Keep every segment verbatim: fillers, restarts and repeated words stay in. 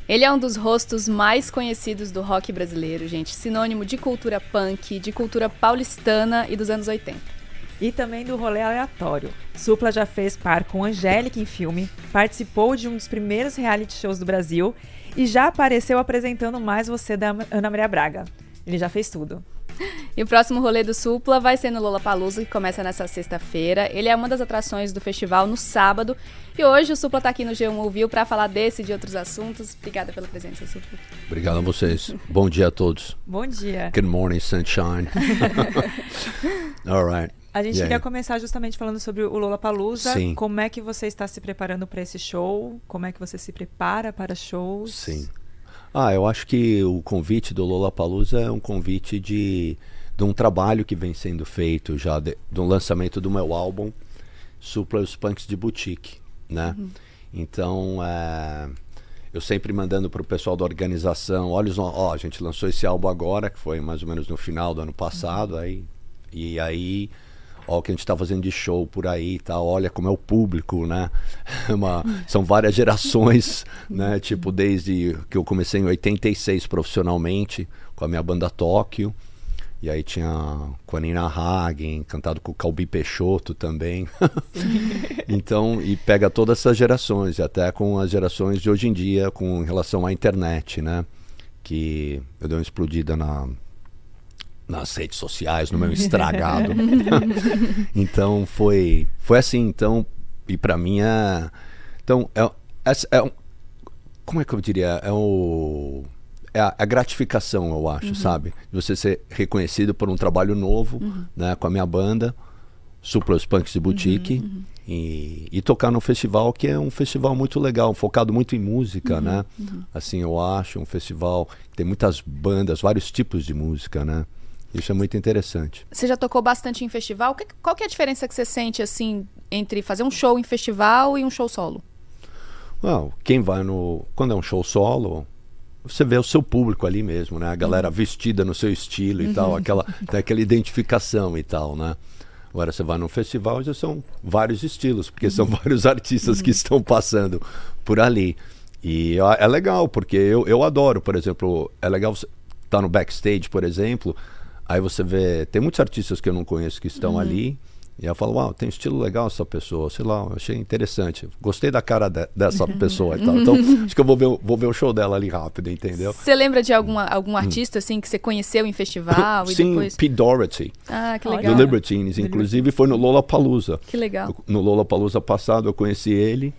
Ele é um dos rostos mais conhecidos do rock brasileiro, gente. Sinônimo de cultura punk, de cultura paulistana e dos anos oitenta. E também do rolê aleatório. Supla já fez par com Angélica em filme, participou de um dos primeiros reality shows do Brasil e já apareceu apresentando Mais Você da Ana Maria Braga. Ele já fez tudo. E o próximo rolê do Supla vai ser no Lollapalooza, que começa nessa sexta-feira. Ele é uma das atrações do festival no sábado. E hoje o Supla tá aqui no G um Ouviu para falar desse e de outros assuntos. Obrigada pela presença, Supla. Obrigado a vocês. Bom dia a todos. Bom dia. Good morning, sunshine. All right. A gente Yeah. queria começar justamente falando sobre o Lollapalooza. Sim. Como é que você está se preparando para esse show? Como é que você se prepara para shows? Sim. Ah, eu acho que o convite do Lollapalooza é um convite de, de um trabalho que vem sendo feito já, de, do lançamento do meu álbum, Supla e os Punks de Boutique, né? Uhum. Então, é, eu sempre mandando para o pessoal da organização, olha, os, ó, a gente lançou esse álbum agora, que foi mais ou menos no final do ano passado, uhum. aí, e aí... Olha o que a gente está fazendo de show por aí e tal, olha como é o público, né? Uma, são várias gerações, né? Tipo, desde que eu comecei em oitenta e seis profissionalmente, com a minha banda Tóquio, e aí tinha com a Nina Hagen, cantado com o Calbi Peixoto também. Então, e pega todas essas gerações, e até com as gerações de hoje em dia, com relação à internet, né? Que eu dei uma explodida na... nas redes sociais, no meu estragado. Então foi foi assim, então, e pra mim é, então é, é, é como é que eu diria, é o é a, a gratificação, eu acho, uhum. sabe, de você ser reconhecido por um trabalho novo, uhum. né, com a minha banda Supla os Punks de Boutique, uhum, uhum. E, e tocar num festival que é um festival muito legal, focado muito em música, uhum, né, uhum. assim, eu acho, um festival que tem muitas bandas, vários tipos de música, né. Isso é muito interessante. Você já tocou bastante em festival. Qual que é a diferença que você sente assim entre fazer um show em festival e um show solo? Well, quem vai no... Quando é um show solo, você vê o seu público ali mesmo, né? A galera uhum. vestida no seu estilo e uhum. tal, aquela, tem aquela identificação e tal, né? Agora você vai num festival, já são vários estilos, porque uhum. são vários artistas uhum. que estão passando por ali. E é legal, porque eu, eu adoro, por exemplo, é legal você estar no backstage, por exemplo... Aí você vê, tem muitos artistas que eu não conheço que estão uhum. ali, e eu falo, uau, tem um estilo legal essa pessoa, sei lá, eu achei interessante, gostei da cara de, dessa uhum. pessoa e tal, então acho que eu vou ver, vou ver o show dela ali rápido, entendeu? Você lembra de alguma, algum artista, assim, que você conheceu em festival e Sim, depois... Pete Doherty, ah, que legal. do Libertines, inclusive foi no Lollapalooza. Que legal. No Lollapalooza passado eu conheci ele,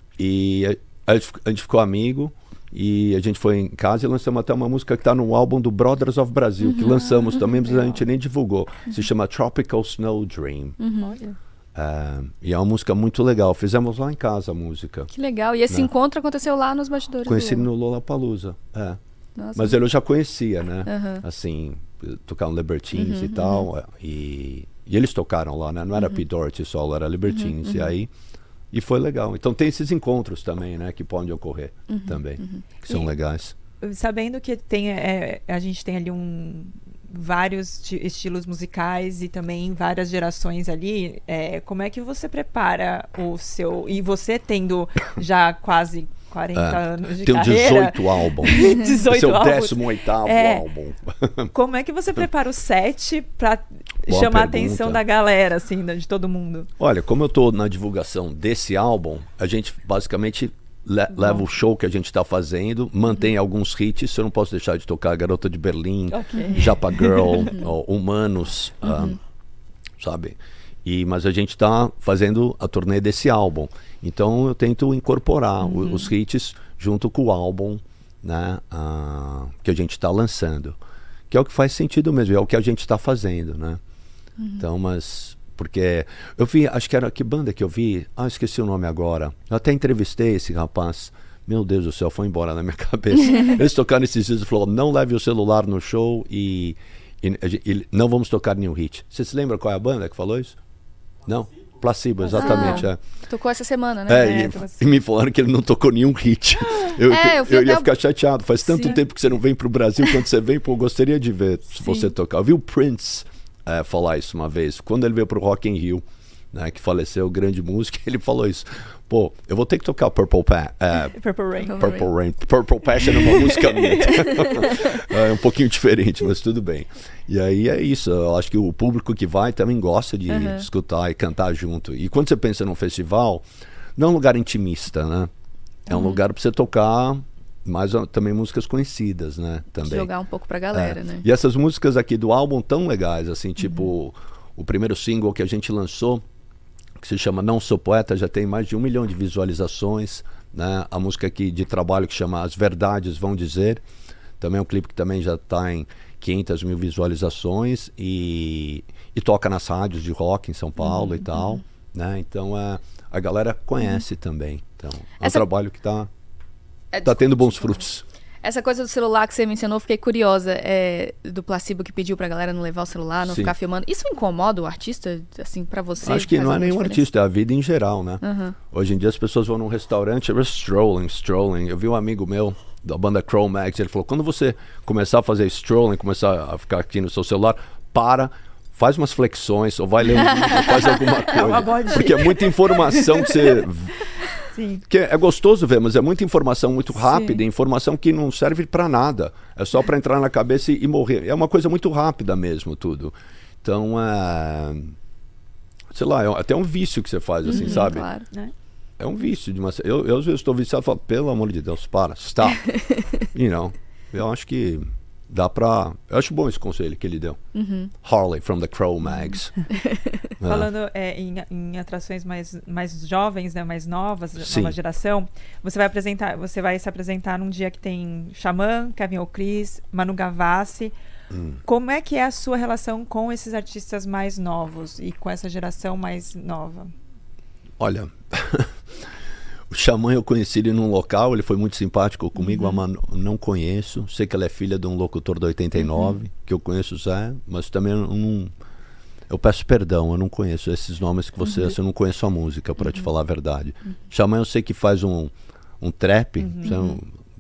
e a, a gente ficou amigo, e a gente foi em casa e lançamos até uma música que está no álbum do Brothers of Brazil, uhum. que lançamos também, mas a gente nem divulgou. Uhum. Se chama Tropical Snow Dream. Uhum. Uh, e é uma música muito legal. Fizemos lá em casa a música. Que legal. E esse né? encontro aconteceu lá nos bastidores Conheci do... no Lollapalooza. É. Nossa, mas ele eu já conhecia, né? Uhum. Assim, tocar um Libertines uhum, e tal. Uhum. E, e eles tocaram lá, né? Não era uhum. Pete Doherty solo, era Libertines. Uhum, e aí... E foi legal. Então tem esses encontros também, né? Que podem ocorrer uhum, também. Uhum. Que são e, legais. Sabendo que tem, é, a gente tem ali um, vários estilos musicais e também várias gerações ali, é, como é que você prepara o seu... E você tendo já quase quarenta é, anos de tem carreira... Tem dezoito álbuns. dezoito Esse é o álbuns. décimo oitavo é, álbum. Como é que você prepara o set para Boa chamar pergunta. a atenção da galera, assim, de todo mundo? Olha, como eu estou na divulgação desse álbum, a gente basicamente le Bom. leva o show que a gente está fazendo, mantém uhum. alguns hits, eu não posso deixar de tocar Garota de Berlim, okay. Japa Girl, ó, Humanos, uhum. uh, sabe? E, mas a gente está fazendo a turnê desse álbum, então eu tento incorporar uhum. o, os hits junto com o álbum, né, uh, que a gente está lançando, que é o que faz sentido mesmo, é o que a gente está fazendo, né? Uhum. Então, mas... Porque eu vi, acho que era, que banda que eu vi? Ah, esqueci o nome agora. Eu até entrevistei esse rapaz. Meu Deus do céu, foi embora na minha cabeça. Eles tocaram esses dias e falaram, não leve o celular no show e, e, e não vamos tocar nenhum hit. Você se lembra qual é a banda que falou isso? Não? Placebo, exatamente. Ah, é. Tocou essa semana, né? É, é, e, e me falaram que ele não tocou nenhum hit. Eu, é, eu, eu ia até... ficar chateado. Faz tanto Sim. tempo que você não vem pro Brasil, quando você vem, pô, eu gostaria de ver se Sim. você tocar. Eu vi o Prince é, falar isso uma vez, quando ele veio pro Rock in Rio, né, que faleceu, grande músico, ele falou isso. Pô, eu vou ter que tocar Purple, pa é, Purple Rain. Purple Rain. Purple Passion é uma música minha. É um pouquinho diferente, mas tudo bem. E aí é isso. Eu acho que o público que vai também gosta de uhum. escutar e cantar junto. E quando você pensa num festival, não é um lugar intimista, né? É um uhum. lugar para você tocar, mas também músicas conhecidas, né? Também. Jogar um pouco pra galera, é. né? E essas músicas aqui do álbum tão legais, assim, tipo uhum. o primeiro single que a gente lançou, que se chama Não Sou Poeta, já tem mais de um milhão de visualizações, né? A música aqui de trabalho que chama As Verdades Vão Dizer, também é um clipe que também já está em quinhentas mil visualizações e, e toca nas rádios de rock em São Paulo uhum, e tal, uhum. né? Então é, a galera conhece uhum. também. Então é Essa... um trabalho que está é, tá tendo bons frutos. Essa coisa do celular que você mencionou, fiquei curiosa, é, do Placebo que pediu pra galera não levar o celular, não Sim. ficar filmando. Isso incomoda o artista, assim, pra você? Acho que não é nenhum diferença? artista, é a vida em geral, né? Uhum. Hoje em dia as pessoas vão num restaurante, strolling, strolling. Eu vi um amigo meu da banda Cro-Max, ele falou, quando você começar a fazer strolling, começar a ficar aqui no seu celular, para, faz umas flexões, ou vai ler um livro, ou faz alguma coisa. Porque é muita informação que você... Sim. Que é gostoso ver, mas é muita informação muito rápida, informação que não serve para nada. É só para entrar na cabeça e, e morrer. É uma coisa muito rápida mesmo, tudo. Então, é... sei lá, é até um vício que você faz, assim, uhum, sabe? Claro, né? É um vício. De uma... eu, eu às vezes estou viciado e falo, pelo amor de Deus, para, stop. you know, eu acho que dá pra... Eu acho bom esse conselho que ele deu. Uhum. Harley from the Cro-Mags. é. Falando é, em, em atrações mais, mais jovens, né, mais novas, Sim. nova geração, você vai apresentar, você vai se apresentar num dia que tem Xamã, Kevin O'Chris, Manu Gavassi. Hum. Como é que é a sua relação com esses artistas mais novos e com essa geração mais nova? Olha... O Xamã eu conheci ele num local, ele foi muito simpático comigo, uhum. a Manu não conheço, sei que ela é filha de um locutor do oitenta e nove, uhum. que eu conheço o Zé, mas também eu não... Eu peço perdão, eu não conheço esses nomes que você... Uhum. Eu não conheço a música, para uhum. te falar a verdade. Uhum. Xamã eu sei que faz um, um trap, uhum.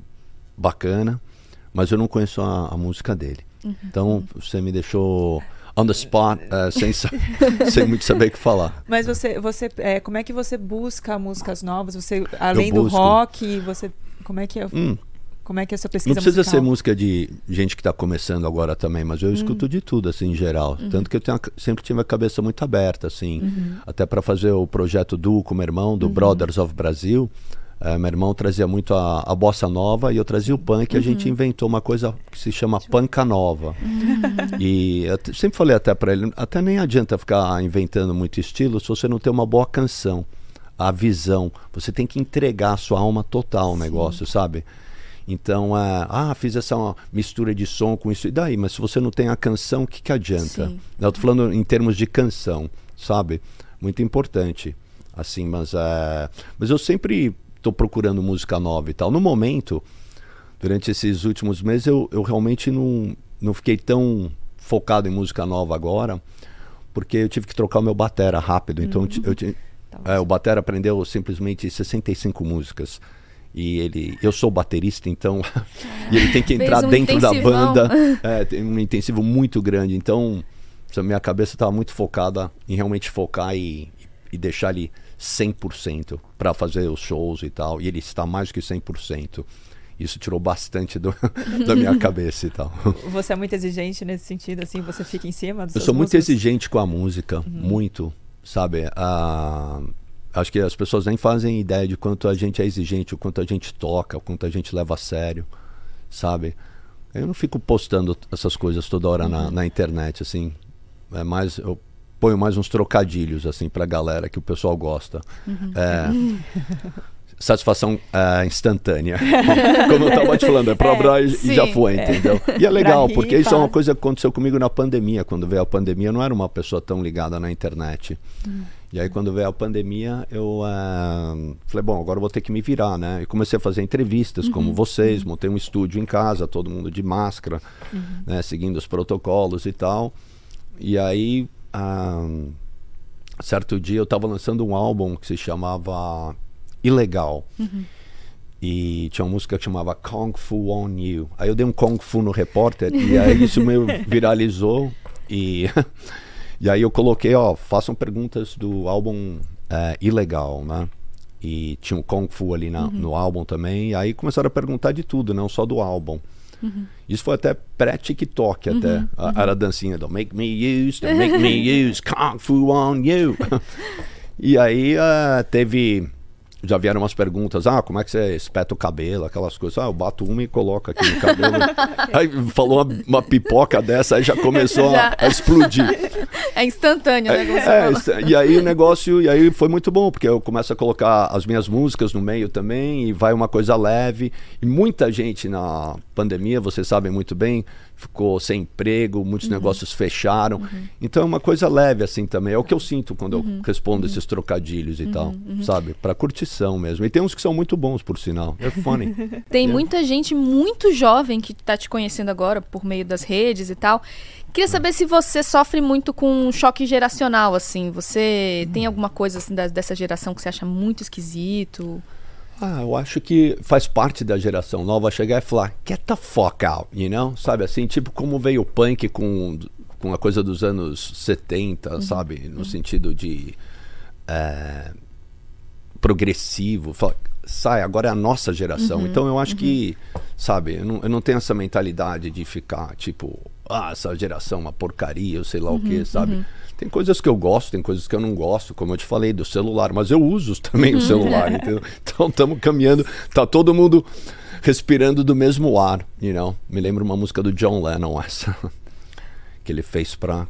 bacana, mas eu não conheço a, a música dele. Uhum. Então, você me deixou... on the spot, uh, sem, sem muito saber o que falar. Mas você, você é, como é que você busca músicas novas? Você, além do rock, você, como é que é, hum. como é que é a sua pesquisa musical? Não precisa musical? ser música de gente que está começando agora também, mas eu hum. escuto de tudo, assim, em geral. Uhum. Tanto que eu tenho, sempre tive a cabeça muito aberta, assim, uhum. até para fazer o projeto Duo com meu irmão, do uhum. Brothers of Brasil. Uh, meu irmão trazia muito a, a bossa nova e eu trazia o punk. Uhum. A gente inventou uma coisa que se chama panca nova. Uhum. E eu sempre falei até para ele, até nem adianta ficar inventando muito estilo se você não tem uma boa canção, a visão. Você tem que entregar a sua alma total ao negócio, Sim. sabe? Então, uh, ah, fiz essa mistura de som com isso. E daí? Mas se você não tem a canção, o que, que adianta? Sim. Eu tô falando em termos de canção, sabe? Muito importante. Assim, mas, uh, mas eu sempre... estou procurando música nova e tal. No momento, durante esses últimos meses, eu, eu realmente não, não fiquei tão focado em música nova agora, porque eu tive que trocar o meu batera rápido. Então, uhum. eu, eu, é, o batera aprendeu simplesmente sessenta e cinco músicas. E ele, eu sou baterista, então e ele tem que entrar um dentro intensivão. da banda. É, tem um intensivo muito grande. Então, a minha cabeça estava muito focada em realmente focar e, e deixar ele cem por cento para fazer os shows e tal, e ele está mais que cem por cento. Isso tirou bastante do, da minha cabeça e tal. Você é muito exigente nesse sentido, assim, você fica em cima dos Eu sou muito músicos? exigente com a música, uhum. muito, sabe? Ah, acho que as pessoas nem fazem ideia de quanto a gente é exigente, o quanto a gente toca, o quanto a gente leva a sério, sabe? Eu não fico postando essas coisas toda hora uhum. na, na internet, assim, é mais... Eu, ponho mais uns trocadilhos, assim, pra galera que o pessoal gosta. Uhum. É, satisfação é, instantânea. Como eu tava te falando, é pra é, e, e já foi, é. entendeu? E é legal, rir, porque isso é uma coisa que aconteceu comigo na pandemia. Quando veio a pandemia, eu não era uma pessoa tão ligada na internet. Uhum. E aí, quando veio a pandemia, eu uh, falei, bom, agora eu vou ter que me virar, né? E comecei a fazer entrevistas, uhum. como vocês, uhum. montei um estúdio em casa, todo mundo de máscara, uhum. né? Seguindo os protocolos e tal. E aí... Um, certo dia eu estava lançando um álbum que se chamava Ilegal uhum. e tinha uma música que chamava Kung Fu on You. Aí eu dei um Kung Fu no repórter e aí isso meio viralizou e, e aí eu coloquei, ó, façam perguntas do álbum uh, Ilegal, né? e tinha um Kung Fu ali na, uhum. no álbum também. E aí começaram a perguntar de tudo, não só do álbum. Uhum. Isso foi até pré-TikTok, até. Uhum. A, era a dancinha do Make Me Use, don't make me use Kung Fu on you. E aí uh, teve... Já vieram umas perguntas, ah, como é que você espeta o cabelo, aquelas coisas. Ah, eu bato uma e coloco aqui no cabelo. Aí falou uma, uma pipoca dessa, aí já começou já. A, a explodir. É instantâneo, né? É, é, e aí o negócio, e aí foi muito bom, porque eu começo a colocar as minhas músicas no meio também, e vai uma coisa leve. E muita gente na pandemia, vocês sabem muito bem, ficou sem emprego, muitos uhum. negócios fecharam. Uhum. Então é uma coisa leve assim também. É o que eu sinto quando uhum. eu respondo uhum. esses trocadilhos e uhum. tal, uhum. sabe? Pra curtição mesmo. E tem uns que são muito bons, por sinal. É funny. Tem yeah. muita gente muito jovem que tá te conhecendo agora por meio das redes e tal. Queria saber se você sofre muito com um choque geracional, assim. Você tem alguma coisa assim, da, dessa geração que você acha muito esquisito? Ah, eu acho que faz parte da geração nova chegar e falar, get the fuck out, you know? Sabe assim, tipo como veio o punk com, com a coisa dos anos setenta, uhum. sabe? No uhum. sentido de é, progressivo. Fala, sai, agora é a nossa geração. Uhum. Então eu acho uhum. que, sabe, eu não, eu não tenho essa mentalidade de ficar, tipo, ah, essa geração é uma porcaria, eu sei lá uhum. o que, sabe? Uhum. Tem coisas que eu gosto, tem coisas que eu não gosto, como eu te falei, do celular, mas eu uso também o celular, entendeu? Então estamos caminhando, tá todo mundo respirando do mesmo ar, you know? Me lembro uma música do John Lennon, essa, que ele fez pra,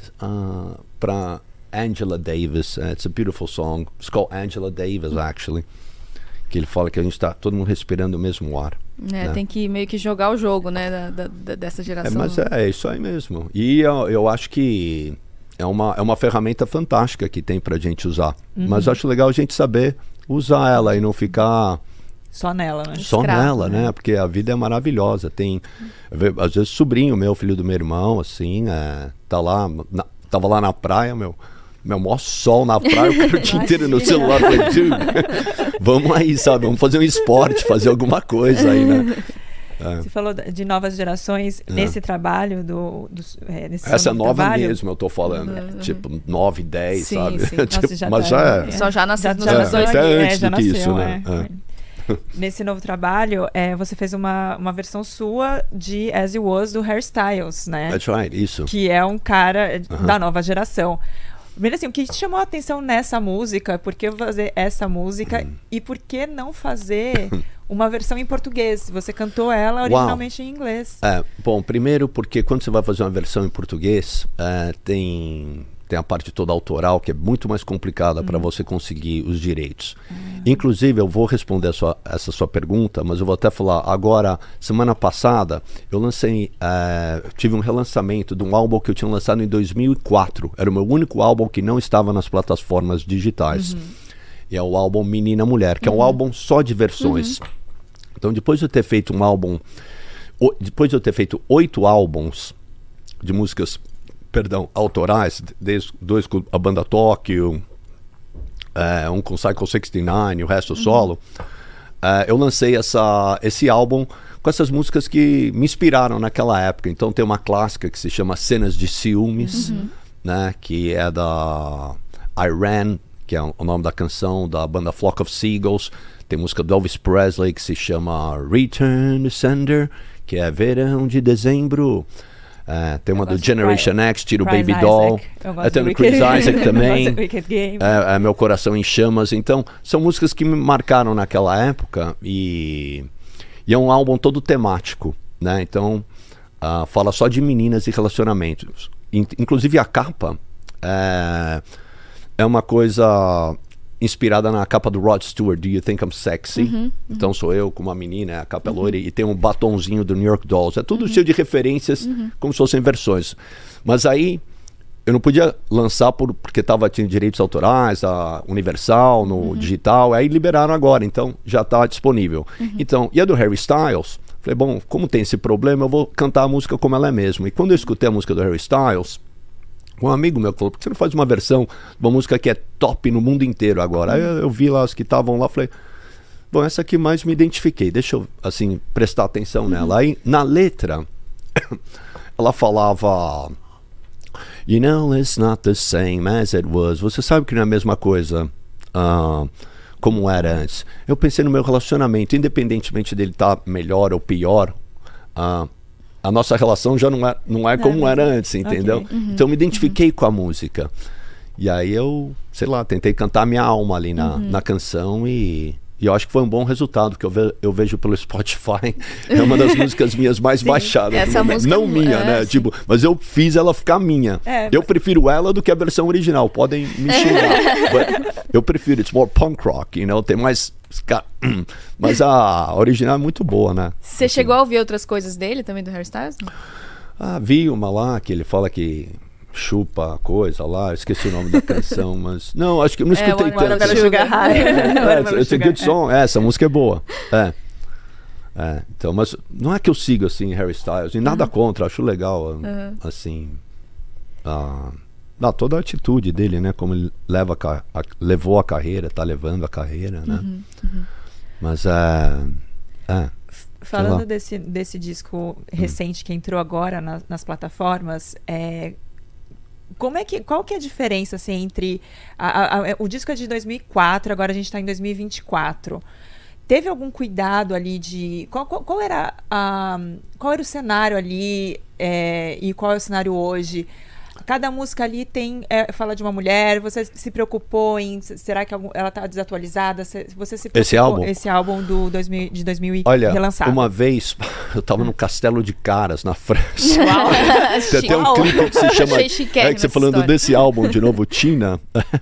uh, pra Angela Davis, uh, it's a beautiful song, it's called Angela Davis, actually, que ele fala que a gente tá todo mundo respirando o mesmo ar. É, né? Tem que meio que jogar o jogo, né, da, da, dessa geração. É, mas é, é isso aí mesmo. E eu, eu acho que É uma, é uma ferramenta fantástica que tem pra gente usar. Uhum. Mas eu acho legal a gente saber usar ela e não ficar... Só nela, né? Só Escravo, nela, né? né? Porque a vida é maravilhosa. Tem, às vezes, sobrinho meu, filho do meu irmão, assim, é, tá lá, na, tava lá na praia, meu... Meu, maior sol na praia, o cara o dia inteiro no celular. Falei, dude, vamos aí, sabe? Vamos fazer um esporte, fazer alguma coisa aí, né? É. Você falou de novas gerações é. nesse trabalho do, do é, nesse essa nova trabalho. mesmo eu tô falando uhum. tipo nove, dez, sim, sabe? Sim. tipo, Nossa, já mas tá, já é. Só já nasceu já, nos já anos dois mil. Até antes é, já do que nasceu, isso, né? É. É. Nesse novo trabalho, é, você fez uma, uma versão sua de As You Was do Hairstyles, né? That's right, isso. Que é um cara uh-huh. da nova geração. Primeiro assim, o que te chamou a atenção nessa música? Por que fazer essa música? Hum. E por que não fazer uma versão em português? Você cantou ela originalmente Uau. Em inglês. É, bom, primeiro porque quando você vai fazer uma versão em português, é, tem, tem a parte toda autoral, que é muito mais complicada hum. para você conseguir os direitos. Hum. Inclusive, eu vou responder a sua, essa sua pergunta, mas eu vou até falar, agora, semana passada, eu lancei, é, tive um relançamento de um álbum que eu tinha lançado em dois mil e quatro. Era o meu único álbum que não estava nas plataformas digitais. Uhum. E é o álbum Menina Mulher, que uhum. é um álbum só de versões. Uhum. Então, depois de eu ter feito um álbum, o, depois de eu ter feito oito álbuns de músicas, perdão, autorais, desde dois com a banda Tóquio, é, um com Psycho sessenta e nove, o resto uhum. solo, é, eu lancei essa, esse álbum com essas músicas que me inspiraram naquela época. Então tem uma clássica que se chama Cenas de Ciúmes, uhum. né, que é da Iran, que é o nome da canção da banda Flock of Seagulls. Tem música do Elvis Presley que se chama Return to Sender, que é Verão de Dezembro. Uh, tem uma do Generation Cry, X, Tiro Baby Isaac. Doll. É, tem o Chris Isaac também. é, é Meu Coração em Chamas. Então, são músicas que me marcaram naquela época. E, e é um álbum todo temático, né? Então, uh, fala só de meninas e relacionamentos. In, inclusive a capa é, é uma coisa inspirada na capa do Rod Stewart, Do You Think I'm Sexy? Uhum, uhum. Então sou eu com uma menina, a capa é loira, uhum. e tem um batonzinho do New York Dolls. É tudo uhum. cheio de referências, uhum. como se fossem versões. Mas aí eu não podia lançar por, porque tava, tinha direitos autorais, a Universal, no uhum. digital, aí liberaram agora, então já está disponível. Uhum. Então, e a do Harry Styles, falei, bom, como tem esse problema, eu vou cantar a música como ela é mesmo. E quando eu escutei a música do Harry Styles, um amigo meu falou, por que você não faz uma versão de uma música que é top no mundo inteiro agora? Aí eu, eu vi lá as que estavam lá, falei, bom, essa aqui mais me identifiquei, deixa eu, assim, prestar atenção uhum. nela. Aí, na letra, ela falava, you know, it's not the same as it was. Você sabe que não é a mesma coisa uh, como era antes. Eu pensei no meu relacionamento, independentemente dele estar melhor ou pior, uh, a nossa relação já não é, não é como não, era antes, entendeu? Okay. Uhum. Então eu me identifiquei uhum. com a música. E aí eu, sei lá, tentei cantar minha alma ali na, uhum. na canção e... E eu acho que foi um bom resultado, porque eu, ve eu vejo pelo Spotify, é uma das músicas minhas mais sim, baixadas. Essa música não minha, é, né? Tipo, mas eu fiz ela ficar minha. É, eu mas... prefiro ela do que a versão original, podem me xingar. Eu prefiro, it's more punk rock, you know? Tem mais... Mas a original é muito boa, né? Você assim. chegou a ouvir outras coisas dele também, do Harry Styles? Ah, vi uma lá que ele fala que... chupa a coisa lá, esqueci o nome da canção, mas... Não, acho que eu não escutei é, tanto. É, Sugar High. É, esse good song, é, essa música é boa. É. É, então, mas não é que eu sigo, assim, Harry Styles, e nada uhum. contra, acho legal, uhum. assim... Uh, não, toda a atitude dele, né, como ele leva a, a, levou a carreira, tá levando a carreira, né? Uhum. Uhum. Mas, é... é Falando desse, desse disco recente hum. que entrou agora na, nas plataformas, é... Como é que, qual que é a diferença assim, entre a, a, a, o disco é de dois mil e quatro, agora a gente está em dois mil e vinte e quatro. Teve algum cuidado ali de qual, qual, qual era a, qual era o cenário ali é, e qual é o cenário hoje? Cada música ali tem é, fala de uma mulher. Você se preocupou em será que algum, ela está desatualizada? Você se preocupou, esse álbum esse álbum do dois mil, de dois mil e Olha, relançado? Uma vez eu estava no Castelo de Caras na França. Uau. Tem até um clipe que se chama é que você falando história. Desse álbum de novo, Tina.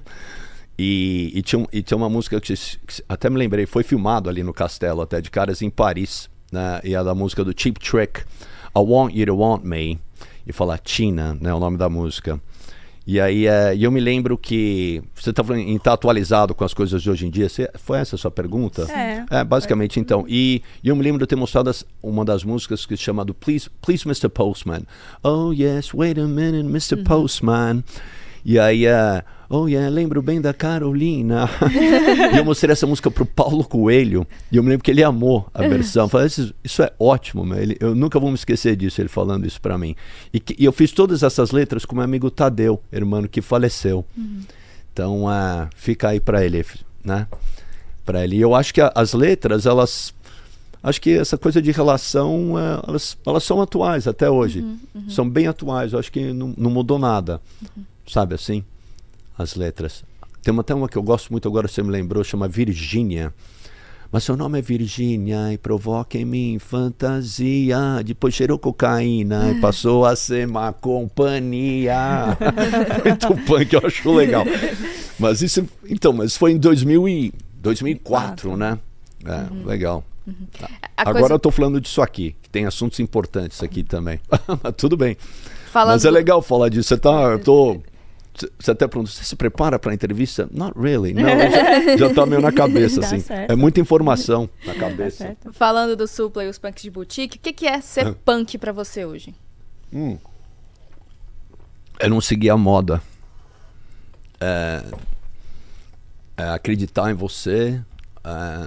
e, e, tinha, e tinha uma música que, que até me lembrei, foi filmado ali no Castelo até de Caras em Paris, né? E é da música do Cheap Trick, I Want You to Want Me. E falar Tina, né, o nome da música. E aí é, eu me lembro que você está falando em estar atualizado com as coisas de hoje em dia. Você, foi essa a sua pergunta? É. É, basicamente, então. E, e eu me lembro de ter mostrado as, uma das músicas que se chama do Please, Please mister Postman. Oh yes, wait a minute, mister Uhum. Postman. E aí é... Oh yeah, lembro bem da Carolina. E eu mostrei essa música pro Paulo Coelho. E eu me lembro que ele amou a versão. Falei, isso, isso é ótimo, meu. Ele, eu nunca vou me esquecer disso, ele falando isso pra mim. E, que, e eu fiz todas essas letras com meu amigo Tadeu, irmão que faleceu. Uhum. Então, uh, fica aí pra ele, né? Pra ele. E eu acho que a, as letras, elas... Acho que essa coisa de relação, uh, elas, elas são atuais até hoje. Uhum, uhum. São bem atuais. Eu acho que não, não mudou nada. Uhum. Sabe assim? As letras. Tem uma, até uma que eu gosto muito, agora você me lembrou, chama Virgínia. Mas seu nome é Virgínia e provoca em mim fantasia. Depois cheirou cocaína e passou a ser má companhia. Muito punk, eu acho legal. Mas isso, então, mas foi em dois mil e, dois mil e quatro, né? É, uhum. Legal. Uhum. Tá. Agora coisa... eu tô falando disso aqui, que tem assuntos importantes aqui também. Mas tudo bem. Falando... Mas é legal falar disso. Você tá, eu tô... Você até pergunta, você se prepara para a entrevista? Not really. Não, já, já tá meio na cabeça, assim. Certo. É muita informação na cabeça. Tá Falando do Supla e os punks de boutique, o que, que é ser é. punk para você hoje? Hum. É não seguir a moda. É, é acreditar em você. É,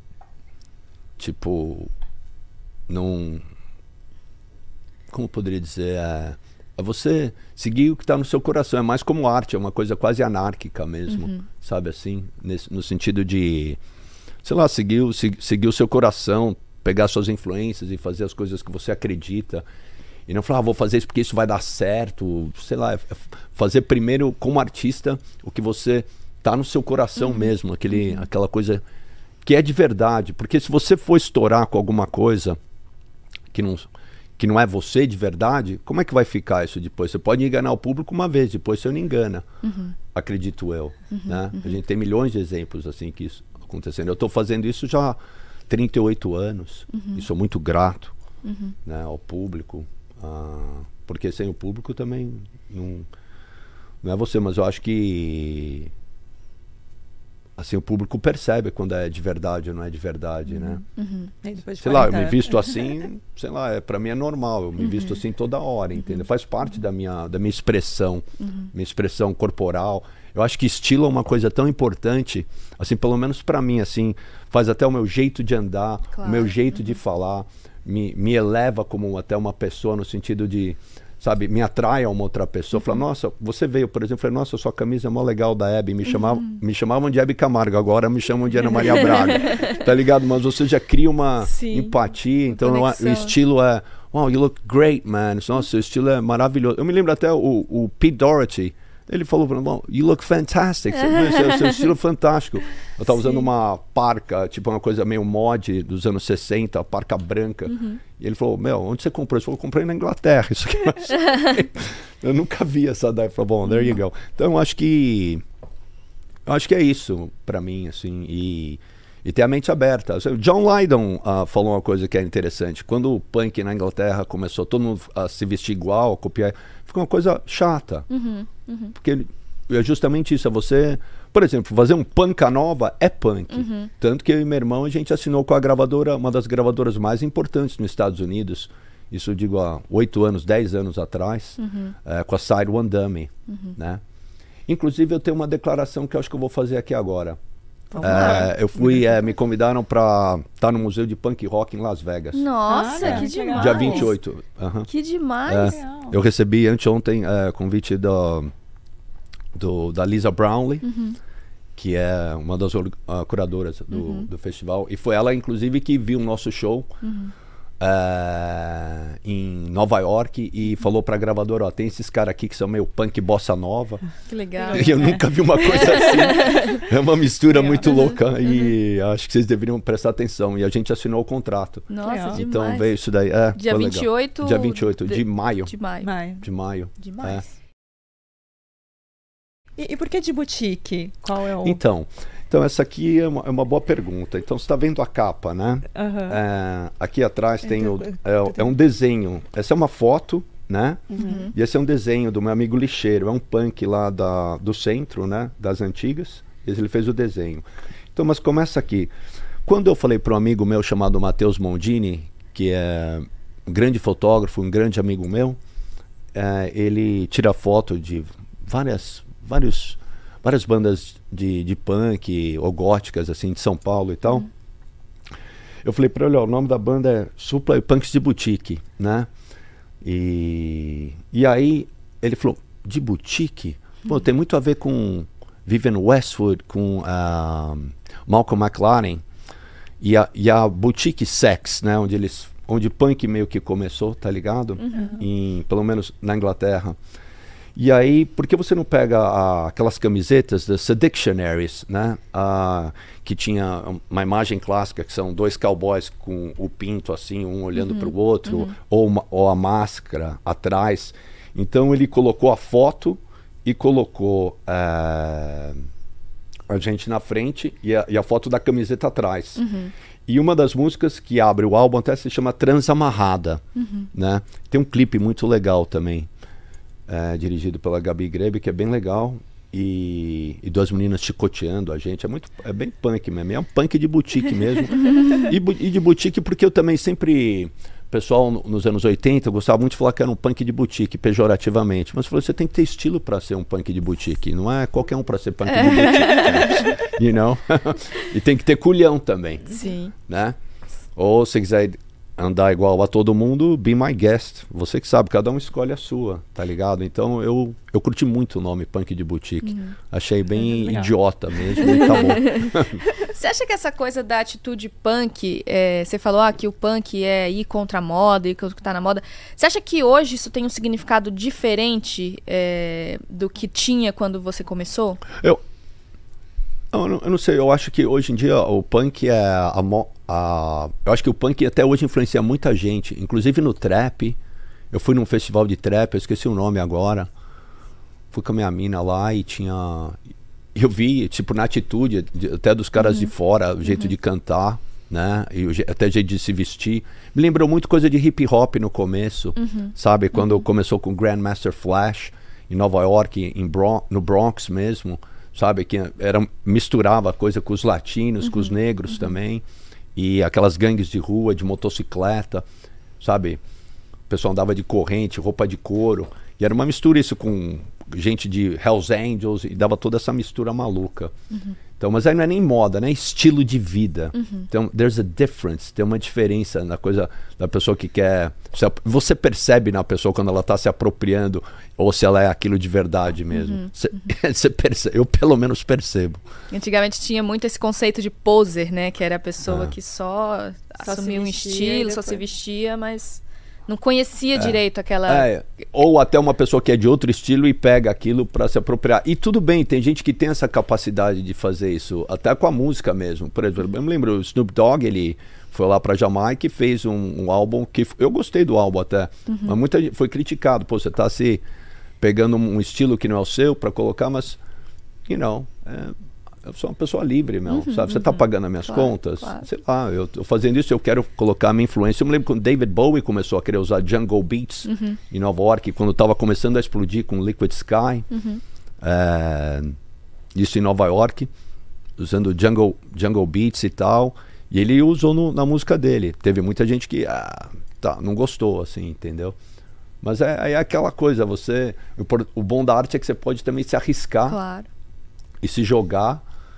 tipo, não... Como eu poderia dizer? É... É você seguir o que está no seu coração. É mais como arte, é uma coisa quase anárquica mesmo, uhum. sabe assim? Nesse, no sentido de, sei lá, seguir, o, seguir o seu coração, pegar suas influências e fazer as coisas que você acredita. E não falar, ah, vou fazer isso porque isso vai dar certo. Sei lá, é fazer primeiro como artista o que você tá no seu coração uhum. mesmo, aquele, uhum. aquela coisa que é de verdade. Porque se você for estourar com alguma coisa que não... que não é você de verdade, como é que vai ficar isso depois? Você pode enganar o público uma vez, depois você não engana, uhum. acredito eu. Uhum, né? Uhum. A gente tem milhões de exemplos assim que isso acontecendo. Eu estou fazendo isso já há trinta e oito anos uhum. e sou muito grato uhum. né, ao público, ah, porque sem o público também não, não é você, mas eu acho que assim, o público percebe quando é de verdade ou não é de verdade, uhum. né? Uhum. Sei lá, eu me visto assim, sei lá, é, pra mim é normal, eu me uhum. visto assim toda hora, entendeu? Uhum. Faz parte da minha, da minha expressão, uhum. minha expressão corporal. Eu acho que estilo é uma coisa tão importante, assim, pelo menos pra mim, assim, faz até o meu jeito de andar, claro. o meu jeito uhum. de falar, me, me eleva como até uma pessoa no sentido de, sabe, me atrai a uma outra pessoa. Uhum. Fala, nossa, você veio, por exemplo, falei, nossa, sua camisa é mó legal da Hebe. Me, chamava, uhum. me chamavam de Hebe Camargo, agora me chamam de Ana Maria Braga. Tá ligado? Mas você já cria uma Sim, empatia. Então uma o estilo é, wow, you look great, man. Nossa, seu estilo é maravilhoso. Eu me lembro até o, o Pete Doherty. Ele falou para mim, well, you look fantastic. Seu, seu estilo é fantástico. Eu tava Sim. usando uma parca, tipo uma coisa meio mod dos anos sessenta, parca branca. Uhum. E ele falou, meu, onde você comprou? Ele falou, comprei na Inglaterra. Isso aqui eu nunca vi essa daí. Ele falou, bom, there you go. Então eu acho que eu acho que é isso para mim, assim, e, e ter a mente aberta. John Lydon uh, falou uma coisa que é interessante. Quando o punk na Inglaterra começou todo mundo a se vestir igual, a copiar, ficou uma coisa chata. Uhum, uhum. Porque é justamente isso, é você... Por exemplo, fazer um punk nova é punk. Uhum. Tanto que eu e meu irmão, a gente assinou com a gravadora, uma das gravadoras mais importantes nos Estados Unidos. Isso eu digo há oito anos, dez anos atrás, uhum. é, com a Side One Dummy. Uhum. Né? Inclusive, eu tenho uma declaração que eu acho que eu vou fazer aqui agora. É, eu fui, é, me convidaram para estar no Museu de Punk Rock em Las Vegas. Nossa, é, que demais! Dia vinte e oito. Uhum. Que demais! É, eu recebi anteontem é, convite do, do, da Lisa Brownlee, uhum. que é uma das uh, curadoras do, uhum. do festival. E foi ela, inclusive, que viu o nosso show uhum. uh, em Nova York e falou pra gravadora, ó, tem esses caras aqui que são meio punk bossa nova. Que legal. E eu é. nunca vi uma coisa assim. É uma mistura legal. muito louca uhum. e acho que vocês deveriam prestar atenção. E a gente assinou o contrato. Nossa, legal. Então demais. veio isso daí. É, Dia vinte e oito? Dia vinte e oito de, de maio. De maio. maio. De maio. Demais. É. E, e por que de boutique? Qual é o... Então, então essa aqui é uma, é uma boa pergunta. Então, você está vendo a capa, né? Uhum. É, aqui atrás tem o, é, é um desenho. Essa é uma foto, né? Uhum. E esse é um desenho do meu amigo lixeiro. É um punk lá da, do centro, né? Das antigas. Ele fez o desenho. Então, mas começa aqui. Quando eu falei para um amigo meu chamado Matheus Mondini, que é um grande fotógrafo, um grande amigo meu, é, ele tira foto de várias... Vários, várias bandas de, de punk ou góticas, assim, de São Paulo e tal. Uhum. Eu falei pra ele, ó, o nome da banda é Supla e Punks de Boutique, né? E, e aí ele falou, de boutique? Uhum. Pô, tem muito a ver com Vivienne Westwood, com uh, Malcolm McLaren e a, e a Boutique Sex, né? Onde eles, onde punk meio que começou, tá ligado? Uhum. Em, pelo menos na Inglaterra. E aí, por que você não pega a, aquelas camisetas das Dictionaries, né? A, que tinha uma imagem clássica, que são dois cowboys com o pinto assim, um olhando uhum, para o outro, uhum. ou, uma, ou a máscara atrás. Então ele colocou a foto e colocou uh, a gente na frente e a, e a foto da camiseta atrás. Uhum. E uma das músicas que abre o álbum até se chama Transamarrada, uhum. né? Tem um clipe muito legal também. É, dirigido pela Gabi Grebe, que é bem legal, e, e duas meninas chicoteando a gente, é muito, é bem punk mesmo, é um punk de boutique mesmo, e, e de boutique porque eu também sempre, pessoal no, nos anos oitenta, eu gostava muito de falar que era um punk de boutique, pejorativamente, mas você tem que ter estilo para ser um punk de boutique, não é qualquer um para ser punk de boutique, you know? E tem que ter culhão também, sim, né? Ou se quiser andar igual a todo mundo, be my guest. Você que sabe, cada um escolhe a sua, tá ligado? Então eu, eu curti muito o nome punk de boutique. Uhum. Achei bem é, idiota mesmo, e tá bom. Você acha que essa coisa da atitude punk, é, você falou ah, que o punk é ir contra a moda, ir contra o que tá na moda. Você acha que hoje isso tem um significado diferente é, do que tinha quando você começou? Eu, eu, não, eu não sei, eu acho que hoje em dia o punk é a, a, eu acho que o punk até hoje influencia muita gente, inclusive no trap. Eu fui num festival de trap, eu esqueci o nome agora. Fui com a minha mina lá e tinha... Eu vi, tipo, na atitude, de, até dos caras uhum. de fora, o jeito uhum. de cantar, né? E o, até o jeito de se vestir. Me lembrou muito coisa de hip hop no começo, uhum. sabe? Quando uhum. começou com Grandmaster Flash, em Nova York, em Bron no Bronx mesmo, sabe? Que era, misturava a coisa com os latinos, uhum. com os negros uhum. também. E aquelas gangues de rua, de motocicleta, sabe? O pessoal andava de corrente, roupa de couro. E era uma mistura isso com gente de Hells Angels, e dava toda essa mistura maluca. Uhum. Então, mas aí não é nem moda, né? Estilo de vida. Uhum. Então, there's a difference. Tem uma diferença na coisa da pessoa que quer... Você percebe na pessoa quando ela está se apropriando ou se ela é aquilo de verdade mesmo. Uhum. Você, uhum. você percebe, eu pelo menos percebo. Antigamente tinha muito esse conceito de poser, né? Que era a pessoa é. que só, só assumia um estilo, só se vestia, mas... Não conhecia é. direito aquela... É. Ou até uma pessoa que é de outro estilo e pega aquilo para se apropriar. E tudo bem, tem gente que tem essa capacidade de fazer isso, até com a música mesmo. Por exemplo, eu me lembro, o Snoop Dogg, ele foi lá para Jamaica e fez um, um álbum que... Eu gostei do álbum até, uhum. mas muita gente foi criticado. Pô, você tá se pegando um estilo que não é o seu para colocar, mas, you know... É, eu sou uma pessoa livre, meu, uhum, sabe? Você uhum. tá pagando as minhas claro, contas? Claro. Sei lá, eu tô fazendo isso, eu quero colocar a minha influência. Eu me lembro quando David Bowie começou a querer usar Jungle Beats uhum. em Nova York, quando tava começando a explodir com Liquid Sky. Uhum. É, isso em Nova York, usando Jungle, Jungle Beats e tal. E ele usou no, na música dele. Teve muita gente que ah, tá, não gostou, assim, entendeu? Mas é, é aquela coisa, você... O, o bom da arte é que você pode também se arriscar claro. e se jogar.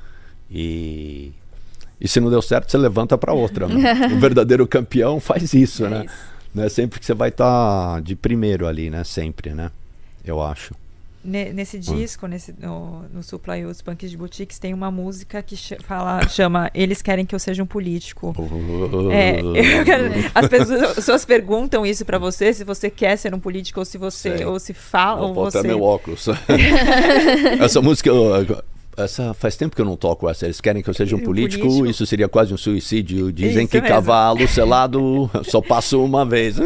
E, e se não deu certo, você levanta para outra. Né? O verdadeiro campeão faz isso, é né? Isso. Não é sempre que você vai estar tá de primeiro ali, né? Sempre, né? Eu acho. Nesse disco, hum. nesse, no, no Supla e os Punks de Boutiques, tem uma música que ch fala, chama Eles Querem Que Eu Seja um Político. Uh, é, eu quero, as pessoas perguntam isso pra você, se você quer ser um político ou se você, Sei. ou se fala, Não, ou você... até meu óculos. Essa música, eu, essa, faz tempo que eu não toco essa. Eles querem que eu seja um político, político. Isso seria quase um suicídio. Dizem isso que mesmo. Cavalo selado só passa uma vez.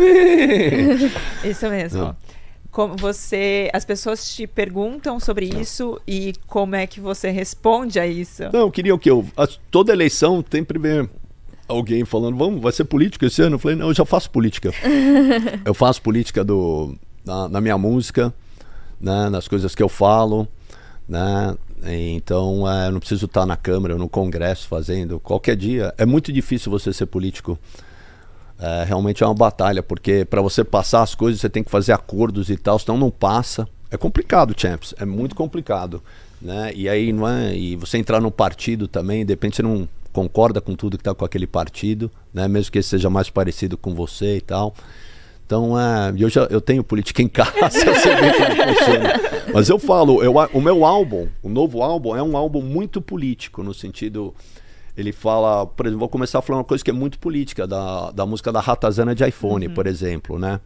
Isso mesmo. Não. Como você, as pessoas te perguntam sobre isso e como é que você responde a isso? Não, queriam que eu... A, toda eleição sempre vem alguém falando, vamos, vai ser político esse ano? Eu falei, não, eu já faço política. Eu faço política do, na, na minha música, né, nas coisas que eu falo, né? Então, é, eu não preciso estar na Câmara, no Congresso fazendo. Qualquer dia, é muito difícil você ser político. É, realmente é uma batalha, porque para você passar as coisas você tem que fazer acordos e tal, senão não passa. É complicado, Champs, é muito complicado, né? E aí não é, e você entrar num partido também, de repente você não concorda com tudo que está com aquele partido, né? Mesmo que esse seja mais parecido com você e tal. Então, é, eu já eu tenho política em casa, eu sei bem como funciona. Mas eu falo, eu, o meu álbum, o novo álbum é um álbum muito político, no sentido... Ele fala, por exemplo, vou começar a falar uma coisa que é muito política, da, da música da Ratazana de iPhone, uhum. por exemplo, né?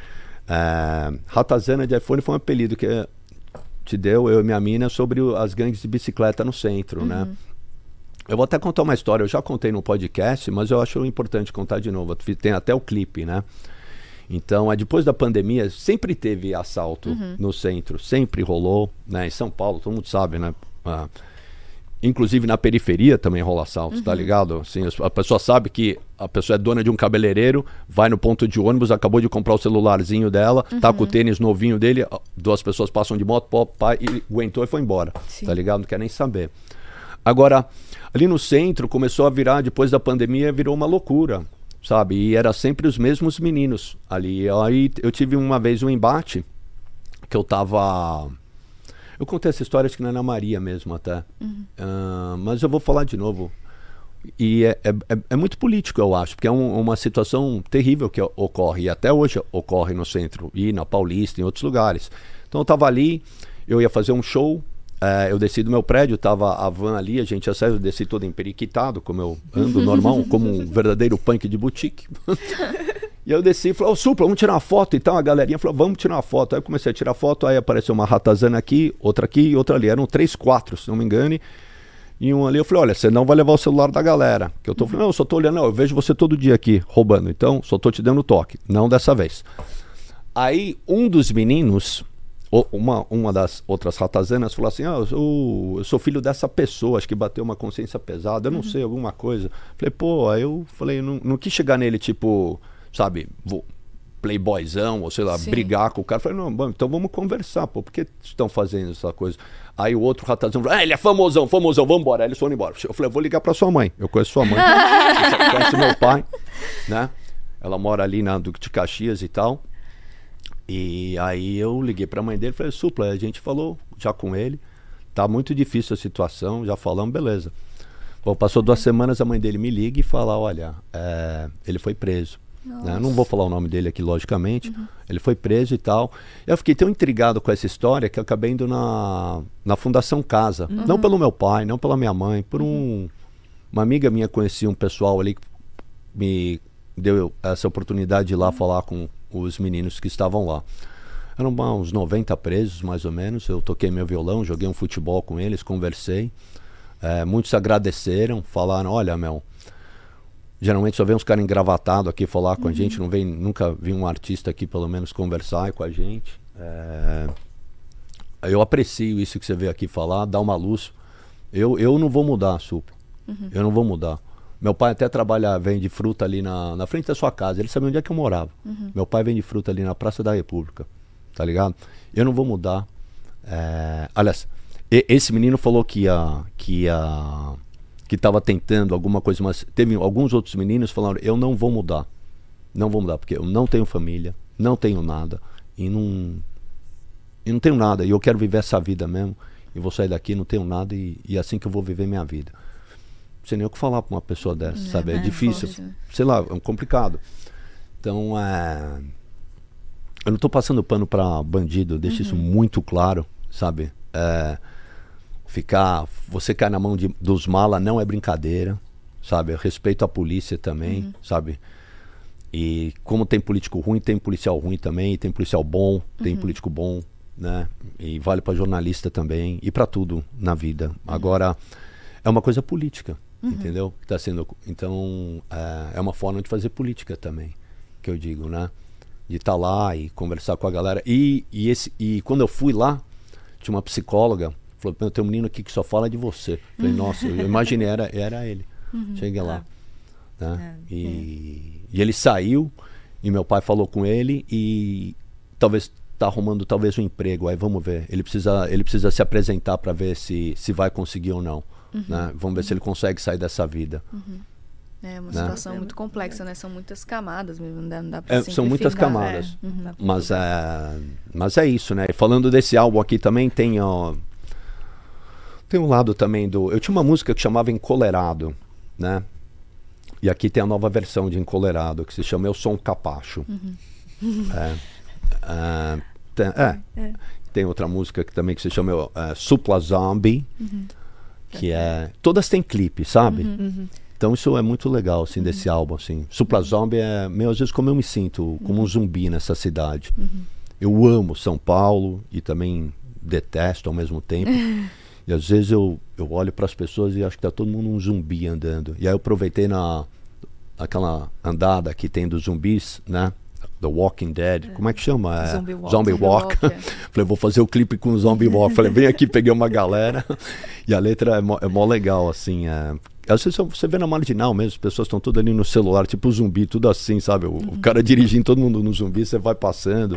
É, Ratazana de iPhone foi um apelido que te deu, eu e minha mina, sobre o, as gangues de bicicleta no centro, uhum. né? Eu vou até contar uma história, eu já contei no podcast, mas eu acho importante contar de novo. Tem até o clipe, né? Então, é, depois da pandemia, sempre teve assalto uhum. no centro, sempre rolou, né? Em São Paulo, todo mundo sabe, né? Ah, inclusive na periferia também rola assalto, uhum. tá ligado? Assim, a pessoa sabe que a pessoa é dona de um cabeleireiro, vai no ponto de ônibus, acabou de comprar o celularzinho dela, uhum. tá com o tênis novinho dele, duas pessoas passam de moto, pô, pai, e aguentou e foi embora, Sim. tá ligado? Não quer nem saber. Agora, ali no centro começou a virar, depois da pandemia, virou uma loucura, sabe? E era sempre os mesmos meninos ali. Aí eu tive uma vez um embate que eu tava... Eu contei essa história, acho que na Ana Maria mesmo até. Uhum. Uh, mas eu vou falar de novo. E é, é, é muito político, eu acho, porque é um, uma situação terrível que ocorre, e até hoje ocorre no centro, e na Paulista, em outros lugares. Então eu tava ali, eu ia fazer um show, uh, eu desci do meu prédio, tava a van ali, a gente ia sair, eu desci todo emperiquitado, como eu ando normal, como um verdadeiro punk de boutique. E eu desci e falei, ô, Supla, vamos tirar uma foto. Então a galerinha falou, vamos tirar uma foto. Aí eu comecei a tirar foto, aí apareceu uma ratazana aqui, outra aqui e outra ali. Eram três, quatro, se não me engane. E um ali, eu falei, olha, você não vai levar o celular da galera. Que eu tô falando, não, eu só tô olhando, não, eu vejo você todo dia aqui, roubando. Então, só tô te dando toque. Não dessa vez. Aí, um dos meninos, uma, uma das outras ratazanas, falou assim, ah, eu sou, eu sou filho dessa pessoa, acho que bateu uma consciência pesada, eu não uhum. sei, alguma coisa. Falei, pô, aí eu falei, não, não quis chegar nele, tipo... sabe, vou playboyzão, ou sei lá, Sim. brigar com o cara. Falei, não, bom, então vamos conversar, pô, por que estão fazendo essa coisa? Aí o outro ratazão falou, ah, ele é famosão, famosão, vamos embora. Aí eles foram embora. Eu falei, eu vou ligar pra sua mãe, eu conheço sua mãe, você conhece meu pai, né? Ela mora ali na Duque de Caxias e tal. E aí eu liguei pra mãe dele e falei, Supla, a gente falou já com ele, tá muito difícil a situação, já falamos, beleza. Bom, passou duas semanas, a mãe dele me liga e fala, olha, é, ele foi preso. Né? Não vou falar o nome dele aqui, logicamente. Uhum. Ele foi preso e tal. Eu fiquei tão intrigado com essa história que eu acabei indo na, na Fundação Casa. Uhum. Não pelo meu pai, não pela minha mãe, por um... Uma amiga minha conhecia um pessoal ali que me deu essa oportunidade de ir lá uhum. falar com os meninos que estavam lá. Eram uns noventa presos, mais ou menos. Eu toquei meu violão, joguei um futebol com eles, conversei. É, muitos agradeceram, falaram, olha, Mel, geralmente só vem uns caras engravatados aqui falar com uhum. a gente, não vem, nunca vi um artista aqui pelo menos conversar com a gente. É, eu aprecio isso que você veio aqui falar, dá uma luz. Eu, eu não vou mudar, Supla. Uhum. Eu não vou mudar. Meu pai até trabalha, vende fruta ali na, na frente da sua casa, ele sabia onde é que eu morava. Uhum. Meu pai vende fruta ali na Praça da República, tá ligado? Eu não vou mudar. É, aliás, e, esse menino falou que ia... Que ia que estava tentando alguma coisa, mas teve alguns outros meninos que falaram, eu não vou mudar, não vou mudar, porque eu não tenho família, não tenho nada, e não, e não tenho nada, e eu quero viver essa vida mesmo, e vou sair daqui, não tenho nada, e, e é assim que eu vou viver minha vida. Não sei nem o que falar para uma pessoa dessa, é, sabe, é, é difícil, forte. Sei lá, é complicado. Então, é... eu não estou passando pano para bandido, eu deixo uhum. isso muito claro, sabe, é... Ficar, você cai na mão de, dos malas não é brincadeira, sabe? Eu respeito a polícia também, uhum. sabe? E como tem político ruim, tem policial ruim também, tem policial bom, uhum. tem político bom, né? E vale para jornalista também e para tudo na vida. Uhum. Agora, é uma coisa política, uhum. entendeu? Tá sendo, então, é, é uma forma de fazer política também, que eu digo, né? De estar tá lá e conversar com a galera. E, e, esse, e quando eu fui lá, tinha uma psicóloga, falou, tem um menino aqui que só fala de você. Falei, nossa, eu imaginei, era, era ele. Uhum, cheguei lá. É. Né? É, e, é. e ele saiu, e meu pai falou com ele, e talvez tá arrumando talvez um emprego, aí vamos ver. Ele precisa, ele precisa se apresentar para ver se, se vai conseguir ou não. Uhum, né? Vamos ver uhum. se ele consegue sair dessa vida. Uhum. É uma né? situação muito complexa, né? São muitas camadas mesmo, não dá, não dá pra é, São muitas camadas. É. Uhum. Mas, é, mas é isso, né? Falando desse álbum aqui também tem... Ó, tem um lado também do... Eu tinha uma música que chamava Encolerado, né? E aqui tem a nova versão de Encolerado, que se chama Eu Sou um Capacho. Uhum. É, é, tem, é, é. Tem outra música que também que se chama é, Supla Zombie, uhum. que é... Todas têm clipe, sabe? Uhum. Uhum. Então isso é muito legal, assim, uhum. desse álbum, assim. Supla Zombie é, meu, às vezes, como eu me sinto, como uhum. um zumbi nessa cidade. Uhum. Eu amo São Paulo e também detesto ao mesmo tempo. E às vezes eu, eu olho para as pessoas e acho que tá todo mundo um zumbi andando. E aí eu aproveitei na aquela andada que tem dos zumbis, né? The Walking Dead. É. Como é que chama? É, Zombie Walk. Zombie Walk. Walk é. Falei, vou fazer o clipe com o Zombie Walk. Falei, vem aqui, peguei uma galera. E a letra é mó, é mó legal, assim. É... Às vezes você vê na Marginal mesmo, as pessoas estão todas ali no celular, tipo zumbi, tudo assim, sabe? O, uhum. o cara dirigindo todo mundo no zumbi, você vai passando.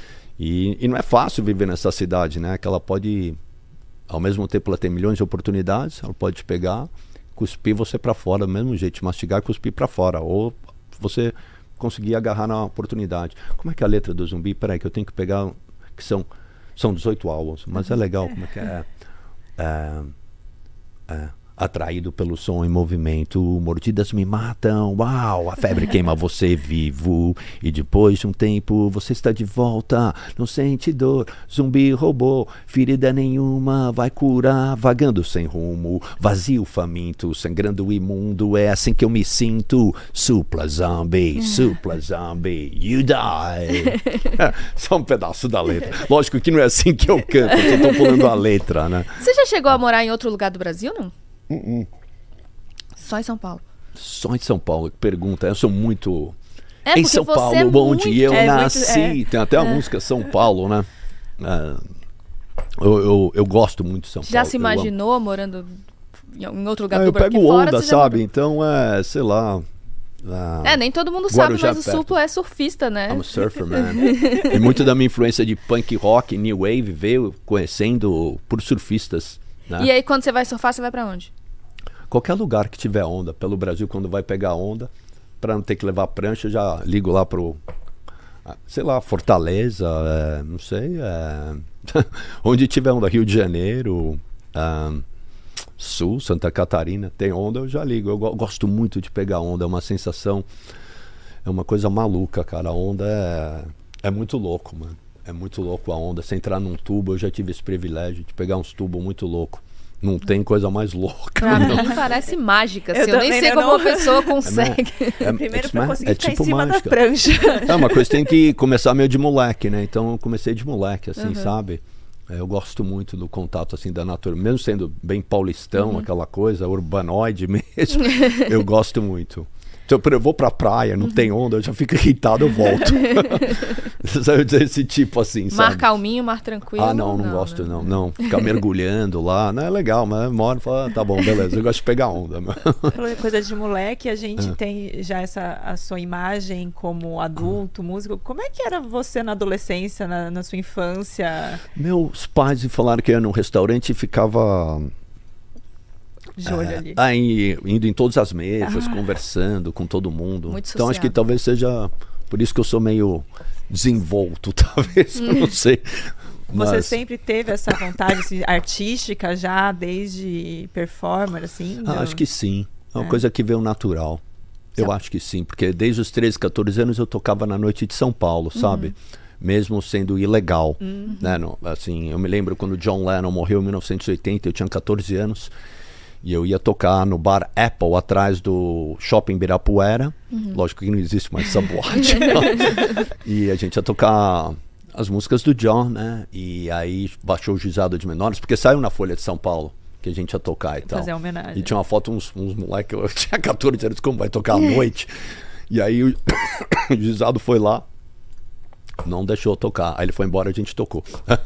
E, e não é fácil viver nessa cidade, né? Que ela pode... Ao mesmo tempo ela tem milhões de oportunidades, ela pode te pegar, cuspir você para fora, do mesmo jeito, mastigar e cuspir para fora, ou você conseguir agarrar na oportunidade. Como é que é a letra do Zumbi? Peraí que eu tenho que pegar, que são, são dezoito álbuns, mas é legal, como é que é? É, é atraído pelo som em movimento, mordidas me matam, uau, a febre queima você vivo, e depois de um tempo você está de volta, não sente dor, zumbi roubou, ferida nenhuma, vai curar, vagando sem rumo, vazio faminto, sangrando imundo, é assim que eu me sinto, Supla Zombie, Supla Zombie, you die. É, só um pedaço da letra. Lógico que não é assim que eu canto, eu tô falando a letra, né? Você já chegou a morar em outro lugar do Brasil, não? Uh-uh. Só em São Paulo. Só em São Paulo, pergunta. Eu sou muito. É, em São Paulo, é onde muito, eu é nasci. Muito, é. Tem até a é. música São Paulo, né? É, eu, eu, eu gosto muito de São Já Paulo. Já se imaginou morando em outro lugar ah, do Brasil? Eu pego onda, fora, sabe? Já... Então, é, sei lá. Ah, é, nem todo mundo Guarujá sabe, mas perto. o Supla é surfista, né? I'm a surfer, man. E muito da minha influência de punk rock, new wave, veio conhecendo por surfistas. Né? E aí, quando você vai surfar, você vai pra onde? Qualquer lugar que tiver onda, pelo Brasil, quando vai pegar onda, para não ter que levar prancha, eu já ligo lá pro, sei lá, Fortaleza, é, não sei, é, onde tiver onda, Rio de Janeiro, Um, Sul, Santa Catarina, tem onda, eu já ligo. Eu go- gosto muito de pegar onda, é uma sensação, é uma coisa maluca, cara. A onda é, é muito louco, mano. É muito louco a onda. Você entrar num tubo, eu já tive esse privilégio de pegar uns tubos muito loucos. Não tem coisa mais louca. Pra não. mim parece mágica, assim. Eu Eu, nem também sei não- como não- uma pessoa consegue. É, Primeiro é, pra é, conseguir é ficar tipo em cima mágica. da prancha. É uma coisa que tem que começar meio de moleque, né? Então eu comecei de moleque, assim, sabe? É, eu gosto muito do contato, assim, da natureza. Mesmo sendo bem paulistão, aquela coisa, urbanoide mesmo, eu gosto muito. Então, eu vou pra praia, não tem onda, eu já fico irritado, eu volto. Sabe dizer, esse tipo assim, sabe? Mar calminho, mar tranquilo. Ah, não, não, gosto, não, não. Ficar mergulhando lá, não é legal, mas uma hora fala, ah, tá bom, beleza, eu gosto de pegar onda. Falando em coisa de moleque, a gente Ah. tem já essa a sua imagem como adulto, músico. Como é que era você na adolescência, na, na sua infância? Meus pais me falaram que eu ia num restaurante e ficava De olho é, ali. aí, indo em todas as mesas, conversando com todo mundo. Muito Então acho que sociável. talvez seja por isso que eu sou meio desenvolto, talvez, eu não sei. Você Mas, sempre teve essa vontade assim, artística já, desde performer, assim? ah, do- acho que sim. É uma É. coisa que veio natural. Eu Sim. acho que sim, porque desde os treze, catorze anos eu tocava na noite de São Paulo, sabe? Mesmo sendo ilegal, né? Não, assim, eu me lembro quando John Lennon morreu em mil novecentos e oitenta, eu tinha catorze anos, e eu ia tocar no bar Apple, atrás do Shopping Ibirapuera. Lógico que não existe mais essa boate. E a gente ia tocar as músicas do John, né? E aí baixou o juizado de menores, porque saiu na Folha de São Paulo que a gente ia tocar e tal. Fazer homenagem. E tinha uma foto, uns, uns moleques, eu tinha catorze anos, como vai tocar à noite? E aí o, o juizado foi lá, não deixou eu tocar. Aí ele foi embora, a gente tocou.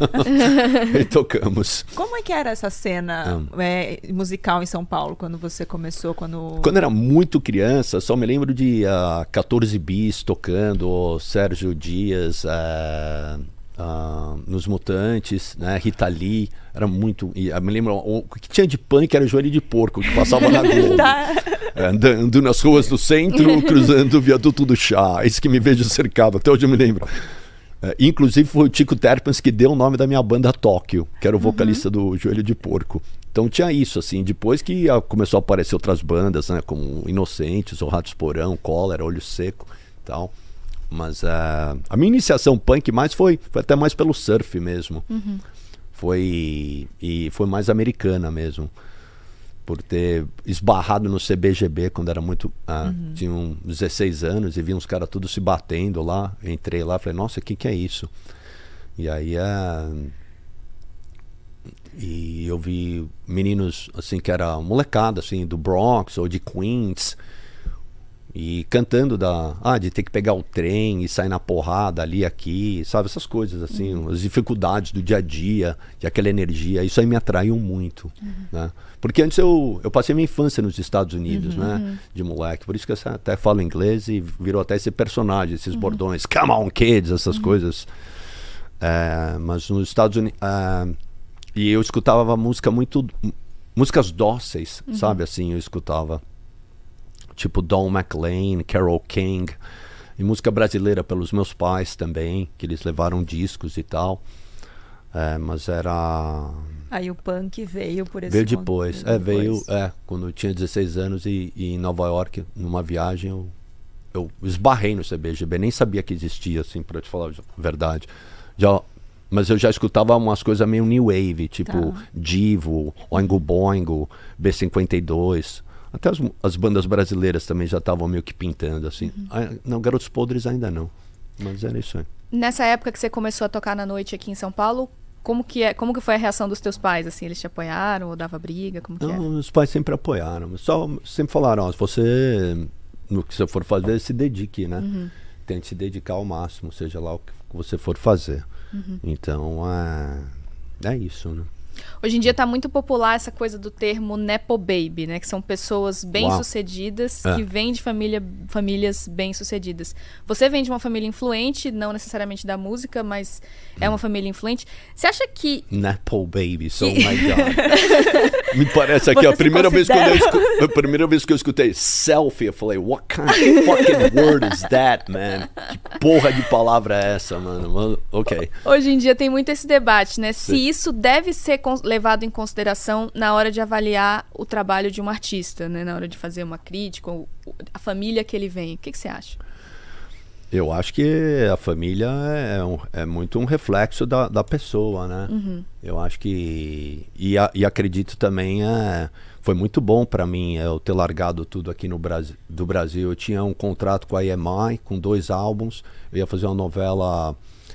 E tocamos. Como é que era essa cena é, musical em São Paulo, quando você começou? Quando... Quando eu era muito criança, só me lembro de uh, catorze bis tocando, o Sérgio Dias, uh, uh, nos Mutantes, né? Rita Lee, era muito... E, eu me lembro, o que tinha de punk era Joelho de Porco, que passava na Globo. Tá. É, andando nas ruas do centro, cruzando o viaduto do chá. Isso que me vejo cercado, até hoje eu me lembro. É, inclusive foi o Tico Terpens que deu o nome da minha banda Tóquio, que era o vocalista do Joelho de Porco. Então tinha isso, assim, depois que ah, começou a aparecer outras bandas, né, como Inocentes, o Ratos Porão, Cólera, Olho Seco e tal. Mas ah, a minha iniciação punk mais foi, foi até mais pelo surf mesmo. Foi, e foi mais americana mesmo. Por ter esbarrado no C B G B quando era muito... Ah, tinha uns dezesseis anos e vi uns caras tudo se batendo lá. Eu entrei lá e falei, nossa, o que que é isso? E aí... Ah, e eu vi meninos, assim, que era molecada, assim, do Bronx ou de Queens... E cantando da... Ah, de ter que pegar o trem e sair na porrada ali, aqui, sabe? Essas coisas, assim, as dificuldades do dia a dia, e aquela energia. Isso aí me atraiu muito, né? Porque antes eu, eu passei minha infância nos Estados Unidos, né? De moleque. Por isso que eu até falo inglês e virou até esse personagem, esses bordões. Come on, kids! Essas coisas. É, mas nos Estados Unidos... É, e eu escutava música muito... Músicas dóceis, sabe? Assim, eu escutava... Tipo Don McLean, Carole King, e música brasileira pelos meus pais também, que eles levaram discos e tal. É, mas era... Aí o punk veio por esse Veio con- depois. É, veio, é, quando eu tinha dezesseis anos e, e em Nova York, numa viagem, eu, eu esbarrei no C B G B, nem sabia que existia, assim, pra te falar a verdade. Já, mas eu já escutava umas coisas meio new wave, tipo Tá. Divo, Oingo Boingo, B cinquenta e dois... Até as, as bandas brasileiras também já estavam meio que pintando, assim. Ah, não, Garotos Podres ainda não. Mas era isso aí. Nessa época que você começou a tocar na noite aqui em São Paulo, como que, é, como que foi a reação dos teus pais? Assim, eles te apoiaram ou dava briga? Como que Não, é? os pais sempre apoiaram. mas Só sempre falaram, ó, se você, no que você for fazer, se dedique, né? Tente se dedicar ao máximo, seja lá o que você for fazer. Então, é, é isso, né? Hoje em dia tá muito popular essa coisa do termo Nepo Baby, né? Que são pessoas bem-sucedidas É. que vêm de família, famílias bem-sucedidas. Você vem de uma família influente, não necessariamente da música, mas é uma família influente. Você acha que... Nepo Baby, so my God. Me parece aqui, Você a se primeira, vez que eu considera- escu- a primeira vez que eu escutei selfie, eu falei, what kind of fucking word is that, man? Que porra de palavra é essa, mano? Ok. Hoje em dia tem muito esse debate, né? Sim. Se isso deve ser levado em consideração na hora de avaliar o trabalho de um artista, né? Na hora de fazer uma crítica, ou a família que ele vem. O que, que você acha? Eu acho que a família é, um, é muito um reflexo da, da pessoa, né? Uhum. Eu acho que... E, a, e acredito também, é, foi muito bom para mim eu ter largado tudo aqui no Brasil, do Brasil. Eu tinha um contrato com a E M I, com dois álbuns. Eu ia fazer uma novela...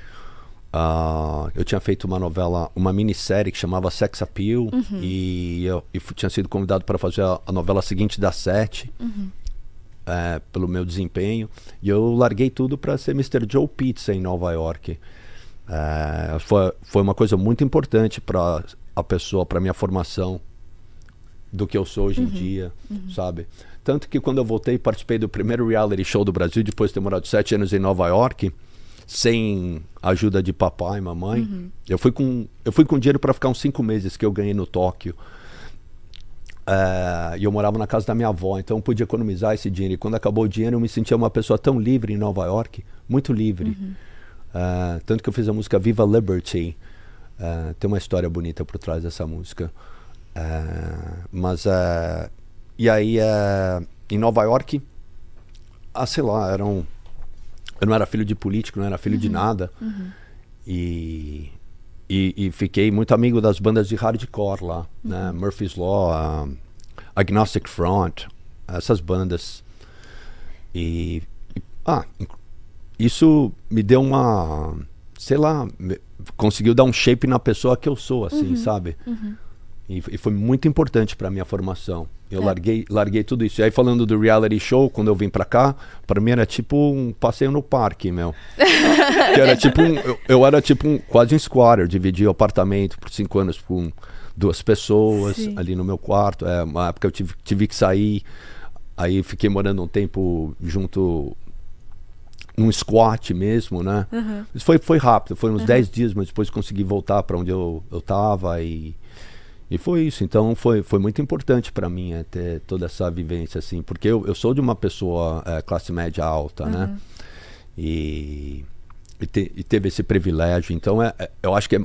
Uh, eu tinha feito uma novela, uma minissérie que chamava Sex Appeal. Uhum. E eu e tinha sido convidado para fazer a, a novela seguinte da Sete. Uhum. É, pelo meu desempenho, e eu larguei tudo para ser mister Joe Pizza em Nova York. É, foi, foi uma coisa muito importante para a pessoa, para minha formação do que eu sou hoje uhum, em dia, uhum. sabe? Tanto que quando eu voltei, participei do primeiro reality show do Brasil, depois de ter morado sete anos em Nova York, sem ajuda de papai e mamãe. Uhum. Eu fui com eu fui com dinheiro para ficar uns cinco meses que eu ganhei no Tóquio. Uh, e eu morava na casa da minha avó, então eu podia economizar esse dinheiro. E quando acabou o dinheiro, eu me sentia uma pessoa tão livre em Nova York, muito livre. Uhum. Uh, tanto que eu fiz a música Viva Liberty. Uh, tem uma história bonita por trás dessa música. Uh, mas, uh, e aí, uh, em Nova York, ah, sei lá, era um, eu não era filho de político, não era filho uhum. de nada. Uhum. E... E, e fiquei muito amigo das bandas de hardcore lá, uhum. né? Murphy's Law, um, Agnostic Front, essas bandas. E, e ah, isso me deu uma, sei lá, me, conseguiu dar um shape na pessoa que eu sou, assim, uhum. sabe? Uhum. E, e foi muito importante para minha formação. Eu é. larguei, larguei tudo isso. E aí, falando do reality show, quando eu vim pra cá, pra mim era tipo um passeio no parque, meu. Que era tipo um, eu, eu era tipo um, quase um squatter. Eu dividia o apartamento por cinco anos com duas pessoas. Sim. Ali no meu quarto. É, uma época eu tive, tive que sair. Aí fiquei morando um tempo junto, num squat mesmo, né? Uhum. Isso foi, foi rápido, foi uns dez uhum. dias, mas depois consegui voltar pra onde eu, eu tava e... E foi isso, então foi, foi muito importante para mim é, ter toda essa vivência, assim, porque eu, eu sou de uma pessoa é, classe média alta, uhum. né? E, e, te, e teve esse privilégio, então é, é, eu acho que é,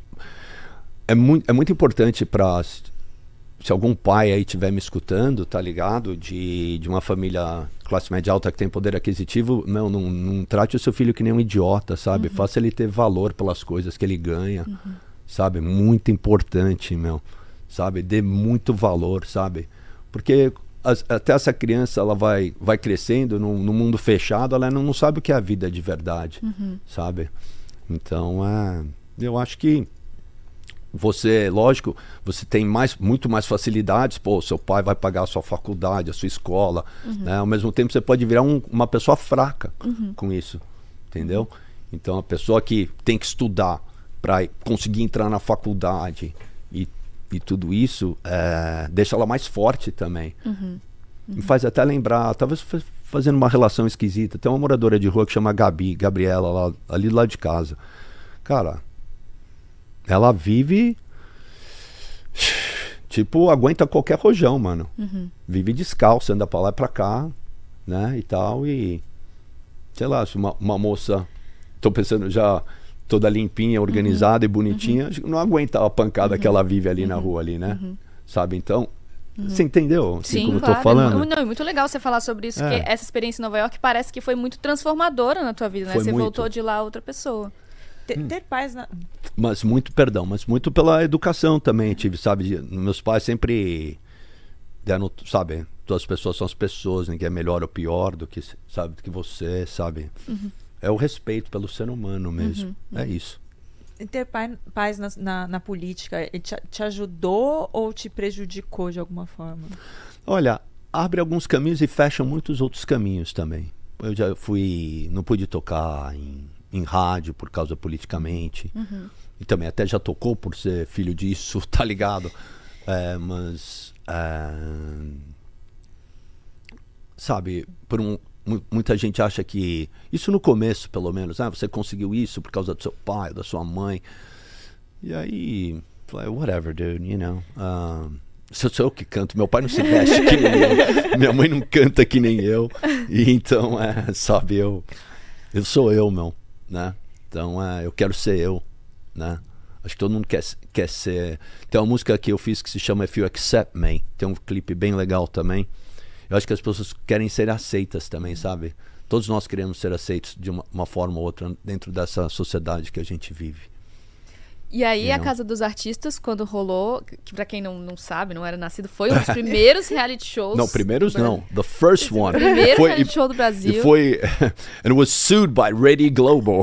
é, muito, é muito importante para, se algum pai aí estiver me escutando, tá ligado? De, de uma família classe média alta que tem poder aquisitivo, não, não, não trate o seu filho que nem um idiota, sabe? Uhum. Faça ele ter valor pelas coisas que ele ganha. Uhum. Sabe, muito importante, meu, sabe, dê muito valor, sabe, porque as, até essa criança, ela vai, vai crescendo num, num mundo fechado, ela não, não sabe o que é a vida de verdade, uhum. sabe, então, é, eu acho que você, lógico, você tem mais, muito mais facilidades, pô, seu pai vai pagar a sua faculdade, a sua escola, uhum. né, ao mesmo tempo você pode virar um, uma pessoa fraca uhum. com isso, entendeu, então a pessoa que tem que estudar para conseguir entrar na faculdade e, e tudo isso, é, deixa ela mais forte também. Uhum, uhum. Me faz até lembrar, talvez fazendo uma relação esquisita, tem uma moradora de rua que chama Gabi, Gabriela, lá, ali do lado de casa. Cara, ela vive, tipo, aguenta qualquer rojão, mano. Uhum. Vive descalça, anda pra lá e pra cá, né, e tal, e sei lá, se uma, uma moça, tô pensando já... toda limpinha, organizada uhum. e bonitinha, uhum. não aguenta a pancada uhum. que ela vive ali uhum. na rua ali, né? Uhum. Sabe, então, uhum. você entendeu? Assim, sim, como claro. Eu tô falando? Não, é muito legal você falar sobre isso, é. Porque essa experiência em Nova York parece que foi muito transformadora na tua vida, né? Foi você muito. Voltou de lá outra pessoa. Ter, hum. ter pais na... Mas muito, perdão, mas muito pela educação também, tive, sabe? Meus pais sempre deram, sabe? Todas as pessoas são as pessoas, ninguém é melhor ou pior do que, sabe, do que você, sabe? Uhum. É o respeito pelo ser humano mesmo. Uhum, é uhum. isso. E ter pai, pais na, na, na política, ele te, te ajudou ou te prejudicou de alguma forma? Olha, abre alguns caminhos e fecha muitos outros caminhos também. Eu já fui... Não pude tocar em, em rádio por causa politicamente. Uhum. E também até já tocou por ser filho disso, tá ligado? É, mas... É, sabe, por um... Muita gente acha que, isso no começo pelo menos, ah, você conseguiu isso por causa do seu pai, da sua mãe. E aí, whatever, dude, you know. Uh, sou eu que canto, meu pai não se veste que nem eu, minha mãe não canta que nem eu. E então, é, sabe, eu... Eu sou eu, meu, né? Então, é, eu quero ser eu, né? Acho que todo mundo quer, quer ser... Tem uma música que eu fiz que se chama If You Accept Me. Tem um clipe bem legal também. Eu acho que as pessoas querem ser aceitas também, sabe? Todos nós queremos ser aceitos de uma, uma forma ou outra dentro dessa sociedade que a gente vive. E aí, Não. a Casa dos Artistas, quando rolou, que pra quem não, não sabe, não era nascido, foi um dos primeiros reality shows. Não, primeiros não. The first one. Primeiro foi, reality show do Brasil. E foi... And it was sued by Rede Globo.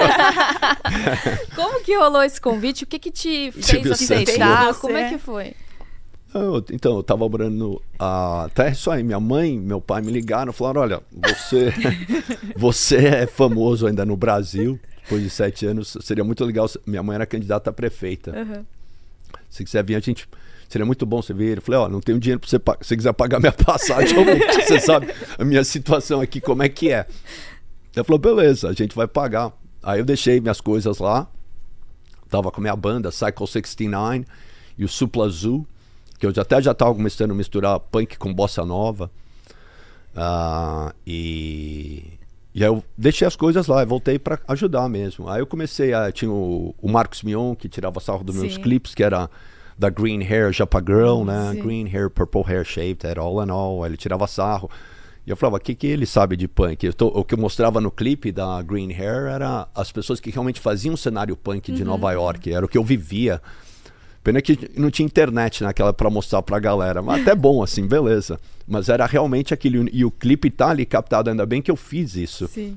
Como que rolou esse convite? O que que te fez Tipo, aceitar? você- Como é que foi? Eu- então, eu tava morando... Uh, até isso aí, minha mãe e meu pai me ligaram e falaram, olha, você, você é famoso ainda no Brasil, depois de sete anos, seria muito legal, se- minha mãe era candidata a prefeita. Uhum. Se quiser vir, a gente... Seria muito bom você vir. Eu falei, ó, não tenho dinheiro pra você pagar. Se você quiser pagar minha passagem, eu vou, porque você sabe a minha situação aqui, como é que é. Ela falou, beleza, a gente vai pagar. Aí eu deixei minhas coisas lá. Tava com a minha banda, Cycle sessenta e nove, e o Supla Zoo, que eu já, até já tava começando a misturar punk com bossa nova. Ah, e... E aí eu deixei as coisas lá, eu voltei pra ajudar mesmo. Aí eu comecei a... Tinha o, o Marcos Mion, que tirava sarro dos meus Sim. clipes, que era da Green Hair Japa Girl, né? Sim. Green Hair, Purple Hair Shaved, era all in all. Aí ele tirava sarro. E eu falava, o que, que ele sabe de punk? Eu tô- o que eu mostrava no clipe da Green Hair era as pessoas que realmente faziam o cenário punk de Nova York. Era o que eu vivia. Pena que não tinha internet naquela pra mostrar pra galera. Mas até bom, assim, beleza. Mas era realmente aquilo. E o clipe tá ali captado, ainda bem que eu fiz isso. Sim.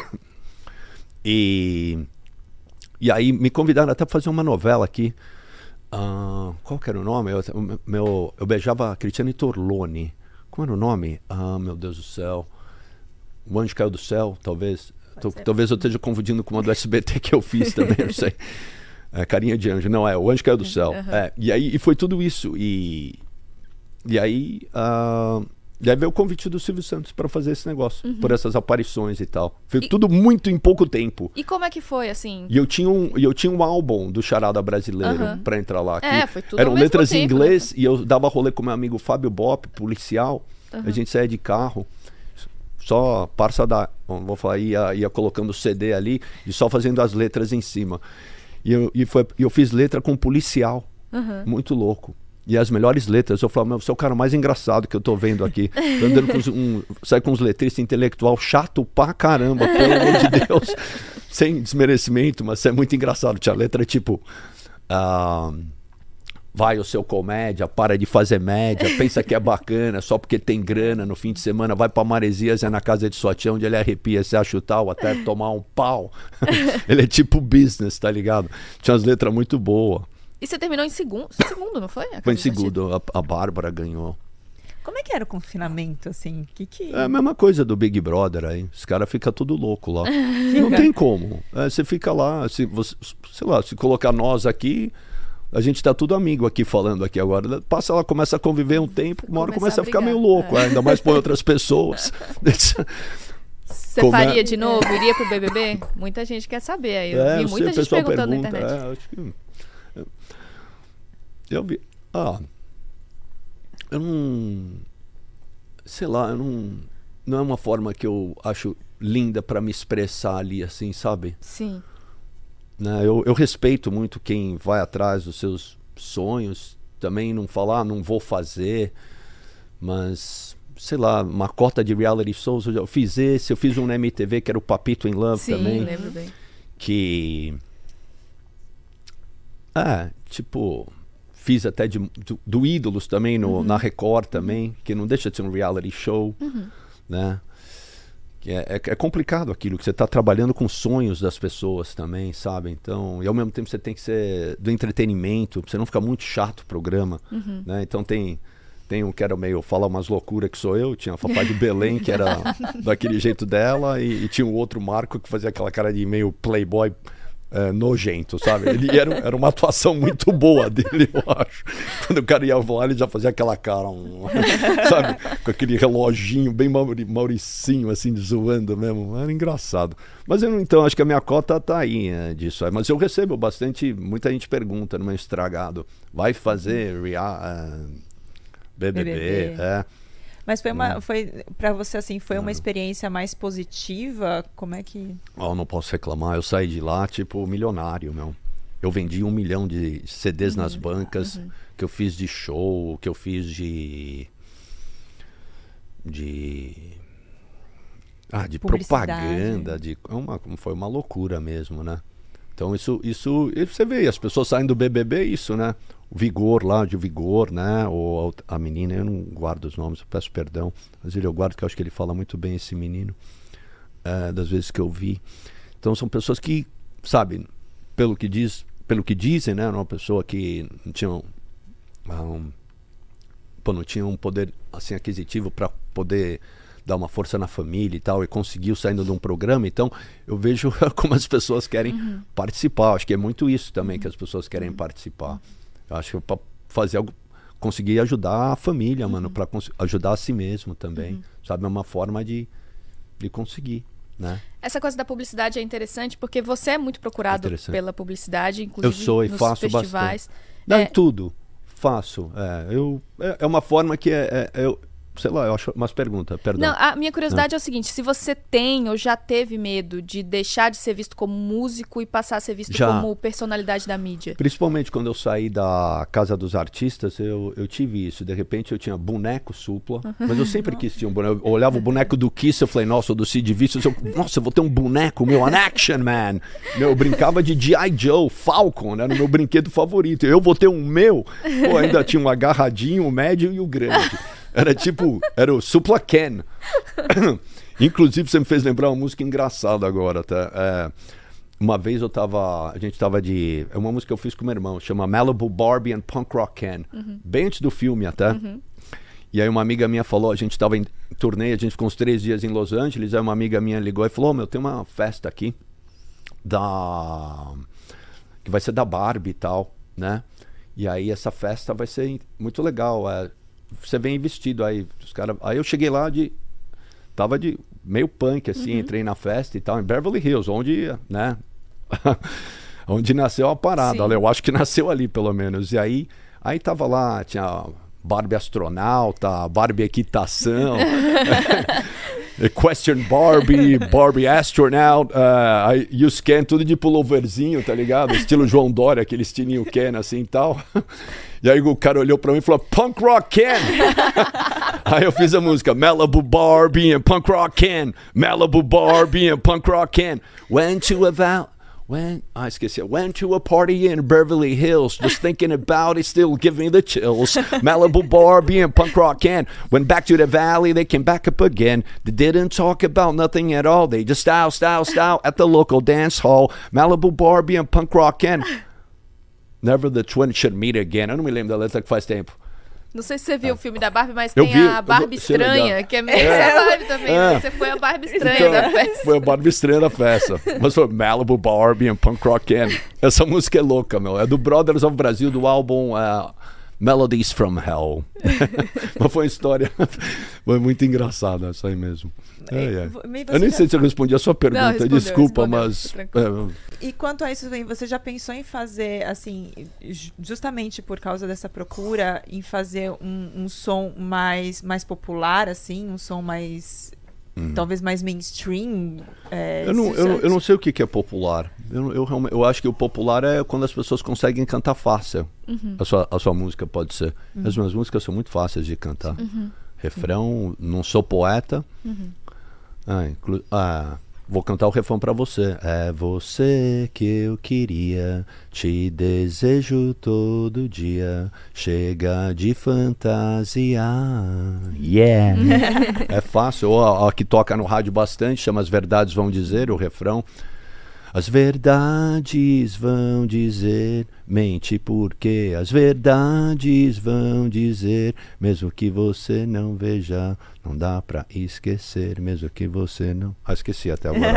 E, e aí me convidaram até pra fazer uma novela aqui. Ah, qual que era o nome? Eu, o meu, eu beijava a Cristiane Torlone. Como era o nome? Ah, meu Deus do céu. O Anjo Caiu do Céu, talvez. Tô- talvez eu esteja confundindo com uma do S B T que eu fiz também, não sei. É, Carinha de Anjo. Não, é O Anjo Caiu do Céu. Uhum. É, e aí e foi tudo isso. E, e aí... ah, e aí veio o convite do Silvio Santos para fazer esse negócio. Por essas aparições e tal. Foi E- tudo muito em pouco tempo. E como é que foi, assim? E eu tinha um, e eu tinha um álbum do Charada Brasileiro Aham. pra entrar lá. que É, foi tudo Eram ao mesmo letras em tempo, inglês né? e eu dava rolê com meu amigo Fábio Bop, policial. A gente saía de carro, só parça da... bom, vou falar, ia, ia colocando o C D ali e só fazendo as letras em cima. E eu, e foi, e eu fiz letra com um policial. Uhum. Muito louco. E as melhores letras, eu falo, meu, você é o cara mais engraçado que eu tô vendo aqui. Tô andando com uns, um, sai com uns letristas intelectual chato pra caramba, pelo amor de Deus. Sem desmerecimento, mas é muito engraçado. Tinha letra tipo... ah, vai o seu comédia, para de fazer média, pensa que é bacana, só porque tem grana no fim de semana, vai pra Maresias, é na casa de sua tia, onde ele arrepia, se acha o tal, até tomar um pau. Ele é tipo business, tá ligado? Tinha umas letras muito boas. E você terminou em segundo, segundo, não foi? A Foi em Casa dos segundo, a, a Bárbara ganhou. Como é que era o confinamento, assim? Que que... É a mesma coisa do Big Brother aí. Os caras ficam tudo louco lá. Não tem como. É, você fica lá, se você, sei lá, se colocar nós aqui, a gente tá tudo amigo aqui falando aqui agora. Passa lá, começa a conviver um tempo, uma hora Começar começa a a ficar brigar, meio louco, é. ainda mais por outras pessoas. Você Como é? faria de novo? Iria pro B B B? Muita gente quer saber aí. Eu É, vi eu muita sei, o gente pessoal perguntando pergunta, na internet. é, acho que eu, eu vi. Ah, eu não, sei lá, eu não, não é uma forma que eu acho linda pra me expressar ali, assim, sabe? Sim. Né? Eu, eu respeito muito quem vai atrás dos seus sonhos, também não falar, ah, não vou fazer, mas sei lá, uma cota de reality shows, eu já fiz esse, eu fiz um na M T V que era o Papito in Love Sim, também, lembro bem. que é, tipo, fiz até de, do, do Ídolos também no, na Record também, que não deixa de ser um reality show, né? Que é, é, é complicado aquilo, que você está trabalhando com sonhos das pessoas também, sabe? Então, e ao mesmo tempo você tem que ser do entretenimento, pra você não ficar muito chato o programa, né? Então tem, tem um que era meio falar umas loucuras que sou eu, tinha a Fafá de Belém, que era daquele jeito dela, e, e tinha um outro Marco que fazia aquela cara de meio playboy é, nojento, sabe? Ele era, era uma atuação muito boa dele, eu acho. Quando o cara ia lá, ele já fazia aquela cara, um, sabe? Com aquele reloginho bem mauri, mauricinho, assim, zoando mesmo. Era engraçado. Mas eu, então, acho que a minha cota tá aí, né, disso. Mas eu recebo bastante, muita gente pergunta no meu estragado, vai fazer rea, uh, B B B? B B B. É. Mas foi uma, Hum. foi para você assim, foi uma Hum. experiência mais positiva? Como é que? Oh, eu não posso reclamar, eu saí de lá, tipo, milionário, meu. Eu vendi um milhão de C Ds nas bancas, que eu fiz de show, que eu fiz de... De... Ah, de Publicidade. propaganda, de... é Uma, foi uma loucura mesmo, né? Então isso, isso, e você vê, as pessoas saem do B B B, isso, né? O Vigor lá, de Vigor, né? Ou a, a menina, eu não guardo os nomes, eu peço perdão, mas ele eu guardo, que eu acho que ele fala muito bem, esse menino, é, das vezes que eu vi. Então são pessoas que, sabe, pelo que diz, pelo que dizem, né? Uma pessoa que não tinha um, um, pô, não tinha um poder assim aquisitivo para poder dar uma força na família e tal, e conseguiu saindo de um programa. Então eu vejo como as pessoas querem Uhum. participar. Acho que é muito isso também, que as pessoas querem participar. Eu acho que para fazer algo, conseguir ajudar a família, mano, para ajudar a si mesmo também, sabe? É uma forma de, de conseguir, né? Essa coisa da publicidade é interessante porque você é muito procurado Interessante. pela publicidade, inclusive Eu sou e nos faço festivais. Não, É, tudo. Faço. É, eu, é, é uma forma que é, é, eu, sei lá, eu acho umas perguntas, perdão. Não, a minha curiosidade é o seguinte, se você tem ou já teve medo de deixar de ser visto como músico e passar a ser visto Já. como personalidade da mídia. Principalmente quando eu saí da Casa dos Artistas, eu, eu tive isso. De repente eu tinha boneco Supla, mas eu sempre quis ter um boneco. Eu olhava o boneco do Kiss, eu falei, nossa, o do Sid Vicious, eu, nossa, eu vou ter um boneco, meu, an action man. Meu, eu brincava de G I Joe, Falcon, né, no meu brinquedo favorito. Eu vou ter um meu, pô, ainda tinha um agarradinho, o médio e o grande. Era tipo, era o Supla Ken. Inclusive, você me fez lembrar uma música engraçada agora, tá? É, uma vez eu tava, a gente tava de... É uma música que eu fiz com meu irmão, chama Malibu Barbie and Punk Rock Ken. Bem antes do filme até. E aí uma amiga minha falou, a gente tava em turnê, a gente ficou uns três dias em Los Angeles, aí uma amiga minha ligou e falou, oh, meu, tem uma festa aqui da... que vai ser da Barbie e tal, né? E aí essa festa vai ser muito legal, é... Você vem vestido aí, os cara... aí eu cheguei lá de, tava de meio punk assim, entrei na festa e tal, em Beverly Hills, onde, né, onde nasceu a parada, Sim. eu acho que nasceu ali pelo menos, e aí, aí tava lá, tinha Barbie astronauta, Barbie equitação, Question Barbie, Barbie astronaut, uh, aí, e os Ken tudo de pulloverzinho, tá ligado? Estilo João Dória, aquele estilinho Ken assim e tal. E aí o cara olhou pra mim e falou, Punk Rock Ken! Aí eu fiz a música, Malibu Barbie and Punk Rock Ken, Malibu Barbie and Punk Rock Ken, went to a val... When, ah, esqueci. Went to a party in Beverly Hills, just thinking about it, still giving me the chills. Malibu Barbie and Punk Rock Ken. Went back to the valley, they came back up again. They didn't talk about nothing at all. They just style, style, style at the local dance hall. Malibu Barbie and Punk Rock Ken. Never the twins should meet again. Eu não me lembro da letra que faz tempo. Não sei se você viu o filme da Barbie, mas Eu tem vi, a eu Barbie vou- isso é legal. estranha, que é meio É. essa Barbie também. É. Né? Você foi a Barbie estranha Então, da festa. foi a Barbie estranha da festa. Mas foi Malibu Barbie and Punk Rock Ken. Essa música é louca, meu. É do Brothers of Brasil, do álbum uh, Melodies from Hell. Mas foi uma história... Foi muito engraçada essa aí mesmo. É, é. E Eu nem você sei se eu respondi a sua pergunta, respondeu, desculpa, respondeu, mas... tranquilo. é, E quanto a isso, Vem, você já pensou em fazer, assim, ju- justamente por causa dessa procura, em fazer um, um som mais, mais popular, assim, um som mais, talvez mais mainstream? é, eu, não, se- eu, não- eu não sei o que, que é popular. Eu, eu, realmente- eu acho que o popular é quando as pessoas conseguem cantar fácil. A, sua, a sua música pode ser. As minhas músicas são muito fáceis de cantar. Refrão, não sou poeta. Ah, inclu- ah, vou cantar o refrão pra você. É você que eu queria, te desejo todo dia, chega de fantasiar. Yeah! É fácil. Ou a, a que toca no rádio bastante, chama As Verdades Vão Dizer, o refrão. As verdades vão dizer, mente porque as verdades vão dizer, mesmo que você não veja, não dá pra esquecer, mesmo que você não... Ah, esqueci até agora.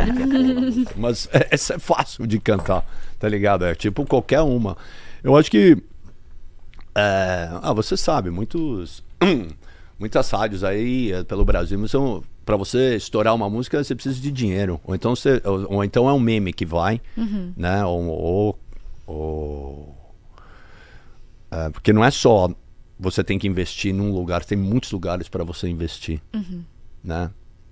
Mas é- essa é fácil de cantar, tá ligado? É tipo qualquer uma. Eu acho que... é, ah, você sabe, muitos... muitas rádios aí eh, pelo Brasil, mas são... Pra você estourar uma música, você precisa de dinheiro. Ou então, você, ou, ou então é um meme que vai, né? Ou, ou, ou- é, porque não é só você tem que investir num lugar, tem muitos lugares para você investir, Uhum. né?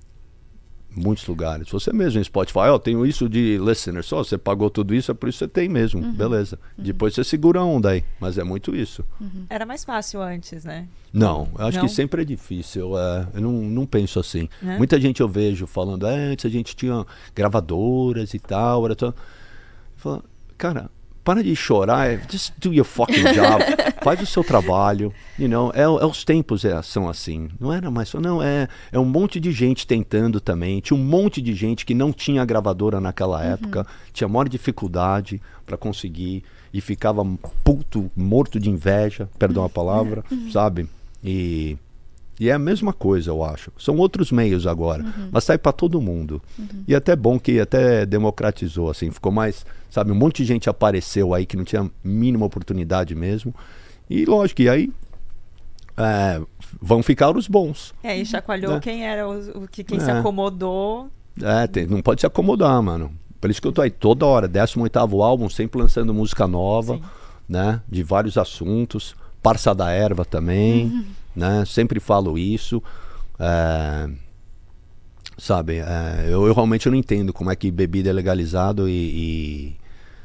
Muitos lugares. Você mesmo em Spotify, ó, oh, tenho isso de listeners, só você pagou tudo isso, é por isso que você tem mesmo, Uhum. beleza. Uhum. Depois você segura a onda aí, mas é muito isso. Uhum. Era mais fácil antes, né? Não, eu acho Não? que sempre é difícil, é, eu não, não penso assim. Né? Muita gente eu vejo falando, é, antes a gente tinha gravadoras e tal, era tão... Fala, cara, para de chorar, é, just do your fucking job, faz o seu trabalho, you know, é, é os tempos é, são assim, não era mais só, não, é, é um monte de gente tentando também, tinha um monte de gente que não tinha gravadora naquela época, uhum. tinha maior dificuldade para conseguir e ficava puto, morto de inveja, perdão a palavra, uhum. sabe, e... E é a mesma coisa, eu acho. São outros meios agora, uhum. mas sai para todo mundo. Uhum. E até bom que até democratizou, assim, ficou mais, sabe, um monte de gente apareceu aí que não tinha mínima oportunidade mesmo. E lógico, e aí é, vão ficar os bons. É, e chacoalhou né? quem era o, o que quem é. se acomodou. É, tem, não pode se acomodar, mano. Por isso que eu tô aí toda hora, décimo oitavo álbum, sempre lançando música nova, Sim. né, de vários assuntos. Parça da Erva também. Uhum. Né? Sempre falo isso, é, sabe, é, eu, eu realmente não entendo como é que bebida é legalizado e,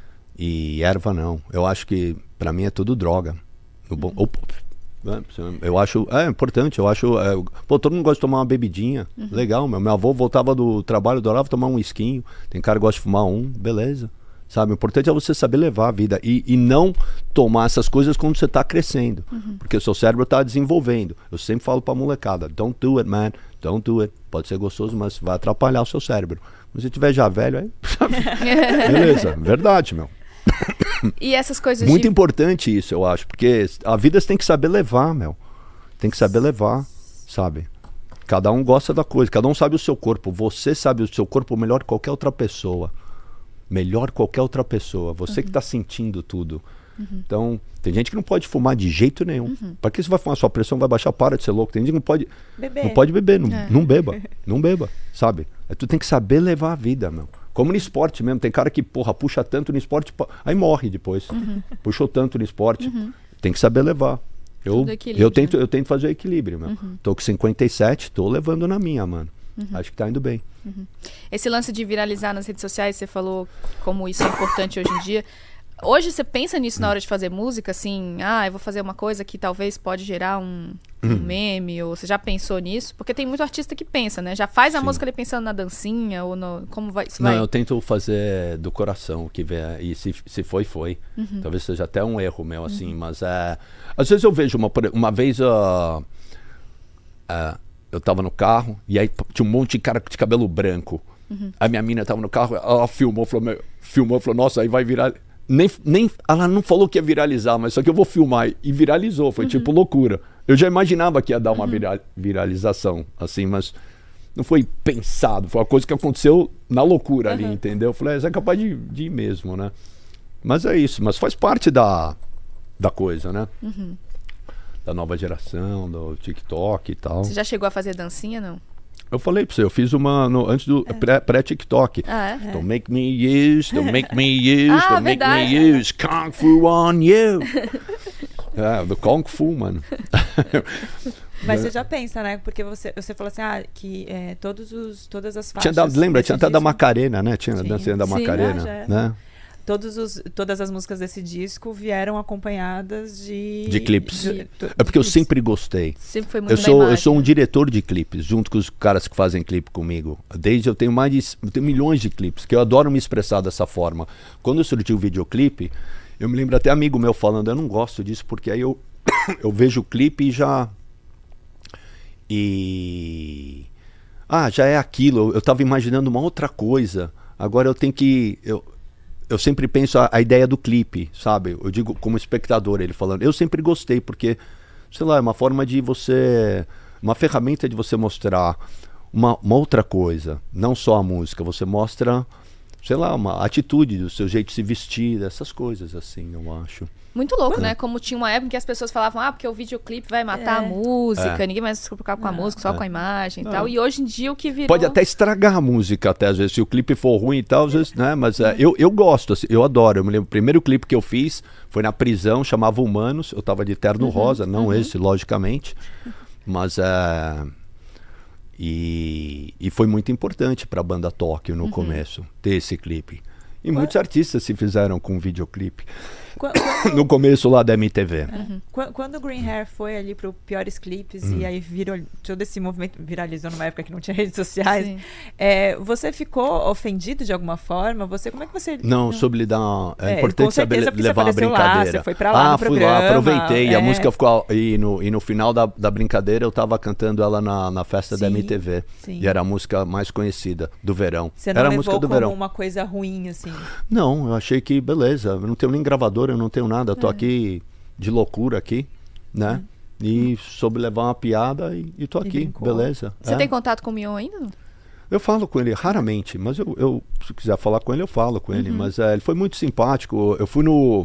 e, e erva não. Eu acho que pra mim é tudo droga. No bom, uhum. né? Eu acho, é importante, eu acho, é, pô, todo mundo gosta de tomar uma bebidinha, uhum. legal, meu, meu avô voltava do trabalho, adorava tomar um esquinho, tem cara que gosta de fumar um, beleza. Sabe, o importante é você saber levar a vida e, e não tomar essas coisas quando você está crescendo. Uhum. Porque o seu cérebro está desenvolvendo. Eu sempre falo pra molecada, don't do it, man. Don't do it. Pode ser gostoso, mas vai atrapalhar o seu cérebro. Quando você estiver já velho, aí... beleza, verdade, meu. E essas coisas Muito de... importante isso, eu acho. Porque a vida você tem que saber levar, meu. Tem que saber levar, sabe? Cada um gosta da coisa, cada um sabe o seu corpo. Você sabe o seu corpo melhor que qualquer outra pessoa. Melhor qualquer outra pessoa. Você uhum. que está sentindo tudo. Uhum. Então, tem gente que não pode fumar de jeito nenhum. Uhum. Para que você vai fumar? Sua pressão vai baixar, para de ser louco. Tem gente que não pode beber. Não pode beber, não, é. não beba. Não beba, sabe? É, tu tem que saber levar a vida, meu. Como no esporte mesmo. Tem cara que, porra, puxa tanto no esporte, aí morre depois. Uhum. Puxou tanto no esporte. Uhum. Tem que saber levar. Eu, eu, tento, eu tento fazer o equilíbrio, meu. Uhum. Tô com cinquenta e sete, tô levando na minha, mano. Uhum. Acho que tá indo bem. Uhum. Esse lance de viralizar nas redes sociais, você falou como isso é importante hoje em dia. Hoje você pensa nisso na hora de fazer música, assim, ah, eu vou fazer uma coisa que talvez pode gerar um, um uhum. meme, ou você já pensou nisso? Porque tem muito artista que pensa, né? Já faz a Sim. música ali pensando na dancinha, ou no... Como vai... Não, vai... eu tento fazer do coração, que vier, e se, se foi, foi. Uhum. Talvez seja até um erro meu, assim, uhum. mas é... Às vezes eu vejo uma... Uma vez... Uh, uh, eu tava no carro e aí tinha um monte de cara de cabelo branco. Uhum. A minha mina tava no carro, ela filmou, falou, filmou, falou, nossa, aí vai virar... Nem, nem, ela não falou que ia viralizar, mas só que eu vou filmar. E viralizou, foi uhum. tipo loucura. Eu já imaginava que ia dar uma uhum. vira, viralização, assim, mas não foi pensado. Foi uma coisa que aconteceu na loucura uhum. ali, entendeu? Eu falei, é, é capaz de, de ir mesmo, né? Mas é isso, mas faz parte da, da coisa, né? Uhum. Da nova geração, do TikTok e tal. Você já chegou a fazer dancinha, não? Eu falei pra você, eu fiz uma no, antes do é. pré-TikTok. Pré ah, é? Don't make me use, don't make me use, ah, don't verdade. make me use, Kung Fu on you. É, do Kung Fu, mano. Mas você já pensa, né? Porque você, você falou assim, ah, que é, todos os, todas as faixas... Tinha dado, lembra, tinha até da Macarena, né? Tinha a dancinha da Sim, Macarena, ah, né? Todos os, todas as músicas desse disco vieram acompanhadas de... De clipes. De, de, é porque eu sempre gostei. Sempre foi muito eu sou imagem, Eu sou um né? diretor de clipes, junto com os caras que fazem clipe comigo. Desde eu tenho mais de... Eu tenho milhões de clipes, que eu adoro me expressar dessa forma. Quando eu surgi o videoclipe, eu me lembro até amigo meu falando, eu não gosto disso, porque aí eu, eu vejo o clipe e já... E... Ah, já é aquilo. Eu, eu tava imaginando uma outra coisa. Agora eu tenho que... Eu, Eu sempre penso a, a ideia do clipe, sabe? Eu digo como espectador, ele falando. Eu sempre gostei, porque, sei lá, é uma forma de você... Uma ferramenta de você mostrar uma, uma outra coisa. Não só a música. Você mostra, sei lá, uma atitude do seu jeito de se vestir, essas coisas assim, eu acho. Muito louco, É. né? Como tinha uma época que as pessoas falavam, ah, porque o videoclipe vai matar É. a música, É. ninguém mais se preocupar com a Não. música, só É. com a imagem e Não. tal. E hoje em dia o que virou... Pode até estragar a música, até às vezes, se o clipe for ruim e tal, às vezes, né? Mas é, eu, eu gosto, assim, eu adoro. Eu me lembro, o primeiro clipe que eu fiz foi na prisão, chamava Humanos. Eu tava de terno rosa, não esse, logicamente. Mas é. E, e foi muito importante pra banda Tóquio no começo, ter esse clipe. E muitos artistas se fizeram com videoclipe. Qu- quando, No começo lá da M T V. qu- quando o Green Hair foi ali pro Piores Clipes Hum. e aí virou, todo esse movimento viralizou numa época que não tinha redes sociais, Sim. é, você ficou ofendido de alguma forma? Você, como é que você... Não, soube lidar. É, É, importante com saber certeza, porque você levar uma apareceu lá, brincadeira. você foi pra lá ah, no fui programa, lá, aproveitei. E a é. música ficou. E no, e no final da, da brincadeira eu tava cantando ela na, na festa da Sim, M T V. sim. E era a música mais conhecida do verão. Você não era a levou música do como verão. uma coisa ruim, assim? Não, eu achei que beleza. Eu não tenho nem gravadora, eu não tenho nada. Eu tô aqui de loucura aqui, né? E soube levar uma piada e, e tô E aqui, brincou. beleza. Você É. tem contato com o Mion ainda? Não? Eu falo com ele raramente, mas eu, eu se quiser falar com ele, eu falo com ele. Mas é, ele foi muito simpático. Eu fui no.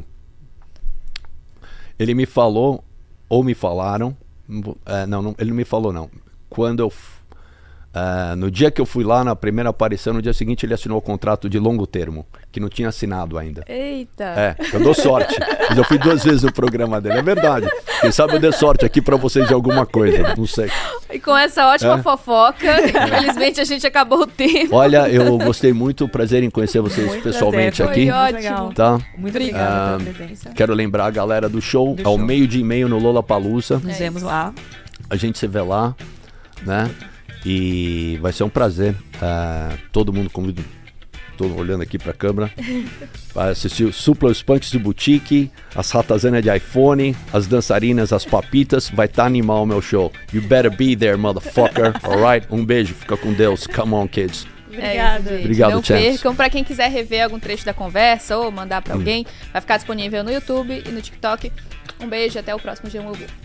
Ele me falou, ou me falaram. é, não, não, ele não me falou, não. Quando eu. f- é, no dia que eu fui lá, na primeira aparição, no dia seguinte ele assinou o contrato de longo termo, que não tinha assinado ainda. Eita! É, eu dou sorte. Mas eu fui duas vezes no programa dele, é verdade. Quem sabe eu dei sorte aqui pra vocês de alguma coisa, não sei. E com essa ótima É. fofoca, infelizmente a gente acabou o tempo. Olha, eu gostei muito, prazer em conhecer vocês Muito pessoalmente prazer, aqui. Foi Muito ótimo. legal. Tá? Muito Obrigada. obrigada Ah, pela presença. Quero lembrar a galera do show, Do ao show. meio-dia e meio no Lollapalooza. Nos É vemos isso. lá. A gente se vê lá, né? E vai ser um prazer. é, todo mundo convido. Tô olhando aqui pra câmera. Vai assistir o Supla, os Punks de Boutique, as ratazanas de iPhone, as dançarinas, as papitas. Vai estar animal o meu show. You better be there, motherfucker. Alright? Um beijo, fica com Deus. Come on, kids. Obrigada. É isso, gente. Obrigado, Não Chance. percam. Pra quem quiser rever algum trecho da conversa ou mandar pra alguém, vai ficar disponível no YouTube e no TikTok. Um beijo e até o próximo G um Ouviu.